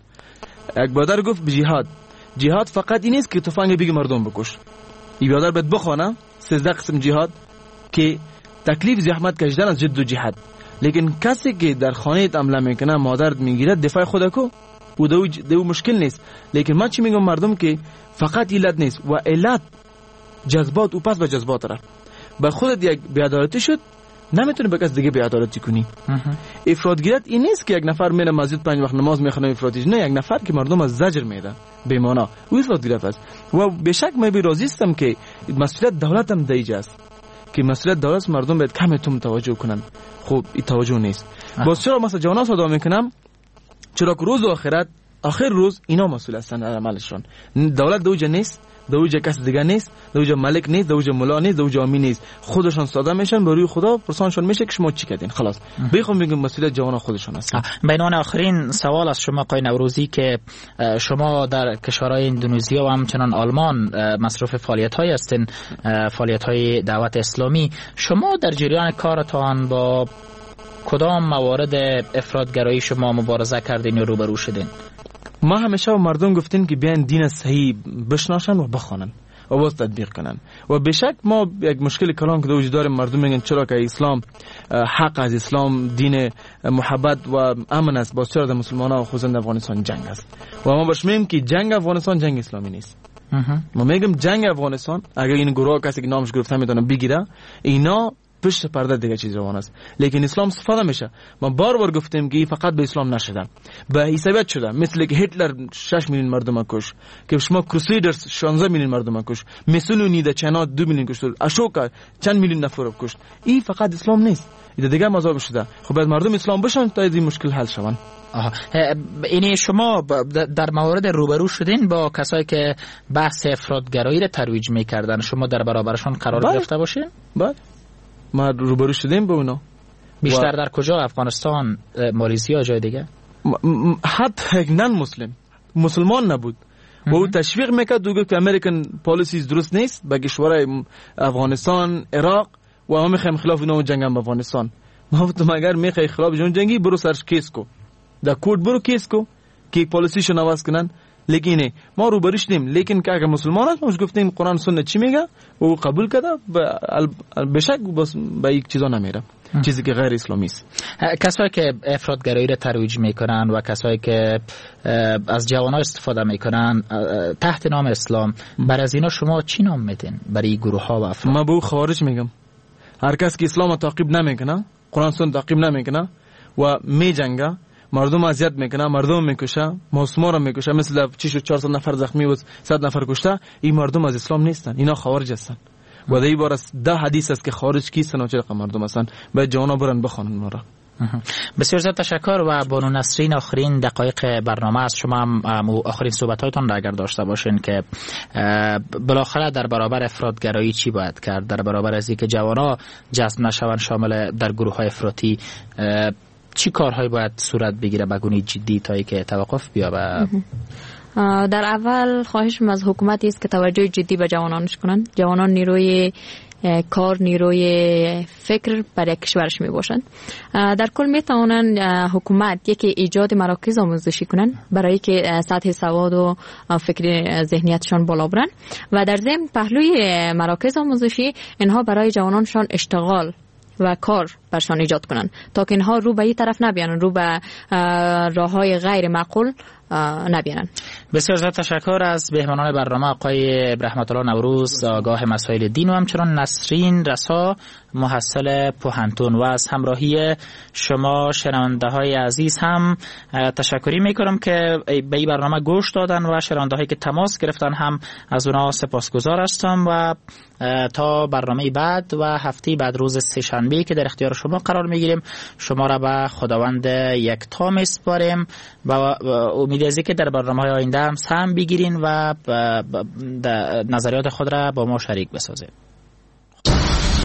یک برادر گفت به جهاد. جهاد فقط این نیست که تفنگ بگی مردم بکش. ای برادر باید بخونه سیزده قسم جهاد که تکلیف زحمت کشیدن از جد و جهاد. لیکن کسی که در خانه حمله میکنه مادر میگیره دفاع خود کو و دو دو مشکل نیست. لیکن من چی میگم مردم که فقط علت نیست و علت جذبات و پس به جذبات را به خودت یک بی‌عدالتی شد نمیتونی به کس دیگه بی‌عدالتی کنی. افراطگریت این نیست که یک نفر میره مسجد پنج وقت نماز میخونه افراطی. نه، یک نفر که مردم از زجر میده به معنا او افراطگریت است. و به شک من به راضی هستم که مسئولیت دولت هم دیگه است که مسئولیت دولت مردم باید کم تون توجه کنن. خب این توجه نیست. باز چرا مثلا جوانا صدا میکنم؟ چرا که روز آخرت آخر روز اینا مسئول هستن از عملشون. دولت دوجه نیست، دوجه کس دیگه نیست، دوجه ملک نیست، دوجه مولا نیست، دوجه آمی نیست. خودشون ساده میشن به روی خدا پرسانشون میشه که شما چی کردین. خلاص بخوام بگم مسئولیت جوانا خودشون است. بینان آخرین سوال از شما آقای نوروزی که شما در کشورهای اندونزیا و همچنان آلمان مصروف فعالیت‌های هستین، فعالیت‌های دعوت اسلامی. شما در جریان کارتان با کدام موارد افراطگرایی شما مبارزه کردین یا روبرو شدین؟ ما همیشه مردم گفتیم که بیان دین صحیح بشناسن و بخوانن و باز تطبیق کنن. و به شک ما یک مشکل کلان که وجود داره، مردم میگن چرا که اسلام حق از اسلام دین محبت و امن است، باز چرا در مسلمانان خصوصا افغانستان جنگ است؟ و ما باش میگیم که جنگ افغانستان جنگ اسلامی نیست. ما میگم جنگ افغانستان اگر این گروه کسی که نامش گرفته میتونه بگیره، اینا پشت پرده دیگه چیز روان است. لیکن اسلام استفاده میشه. ما بار بار گفتیم که فقط به اسلام نشدن، به حسابیت شده. مثل که هیتلر شش میلیون مردم کش، که شما کروسیدرز شانزده میلیون مردم کش، مسولونی در چینا دو میلیون کشت، اشوکا چند میلیون نفر کشت. این فقط اسلام نیست، این دیگه مذهب شده. خب باید مردم اسلام بشن تا این مشکل حل شون. آها، اینی شما در موارد روبرو شدین با کسایی که بحث افراطگرایی را ترویج میکردن، شما در برابرشون قرار گرفته باشین؟ بله، ما روبرو شدیم با اونا. بیشتر در کجا؟ افغانستان، مالیزیا، جای دیگه؟ حتی یک نن مسلم مسلمان نبود و او تشویق میکرد دوگه که امریکن پالیسیز درست نیست به کشورهای افغانستان، عراق و ما میخوایم خلاف اونا جنگم با افغانستان. ما گفتم اگر میخوای خلاف جون جنگی برو سرش کیس کو، در کورت برو کیس کو که پالیسیشو نواز کنن. لیکن ما روبرو شدیم. لیکن که اگر مسلمان هست ما گفتیم قرآن سنت چی میگه و قبول کرده، به شک بس به یک چیزا نمیره چیزی که غیر اسلامی است. کسایی که افراطگرایی را ترویج میکنن و کسایی که از جوانان استفاده میکنن تحت نام اسلام، بر از اینا شما چی نام میدین برای گروه ها و افراد؟ ما به خوارج میگم. هر کس که اسلام تعقیب نمیکنه، قرآن سنت تعقیب نمیکنه و میجنگه مردم اذیت میکنه، مردم میکشه، معصوما رو میکشه، مثل چیش چهارصد نفر زخمی و صد نفر کشته. این مردم از اسلام نیستن، اینا خوارج هستن. و در این بار از ده حدیث است که خارج کیستن و چه رقم مردم هستن. باید جوانا برن بخوانن ما را. بسیار زیاد تشکر. و بانو نسرین، آخرین دقایق برنامه از شما، آخرین صحبت‌هایتان را اگر داشته باشین که بالاخره در برابر افراطگرایی چی باید کرد، در برابر از اینکه جوانا جذب نشوند شامل در گروه‌های افراطی، چی کارهایی باید صورت بگیره بگونی جدی تا اینکه توقف بیابه؟ در اول خواهشم از حکومت است که توجه جدی به جوانانش کنند. جوانان نیروی کار، نیروی فکر برای کشورش می باشند. در کل می توانند حکومت یکی ایجاد مراکز آموزشی کنند برای که سطح سواد و فکری ذهنیتشان بالا برن و در ضمن پهلوی مراکز آموزشی اینها برای جوانانشان اشتغال و کار برشان ایجاد کنند تا که اینها رو به این طرف نبیانن، رو به راههای غیر معقول نبیانن. بسیار زیاد تشکر از بهمانان برنامه آقای رحمت الله نوروز، آگاه مسائل دین، و همچنان نسرین رسا، محصل پوهنتون. و از همراهی شما شنونده های عزیز هم تشکری میکنم که به این برنامه گوش دادن و شنونده هایی که تماس گرفتن هم از اونا سپاسگزار هستم. و تا برنامه بعد و هفته بعد روز سه‌شنبه که در اختیار شما قرار میگیریم، شما را به خداوند یکتا میسپاریم و امید از اینکه در برنامه های آینده هم سهم بگیرین و نظریات خود را با ما شریک بسازید.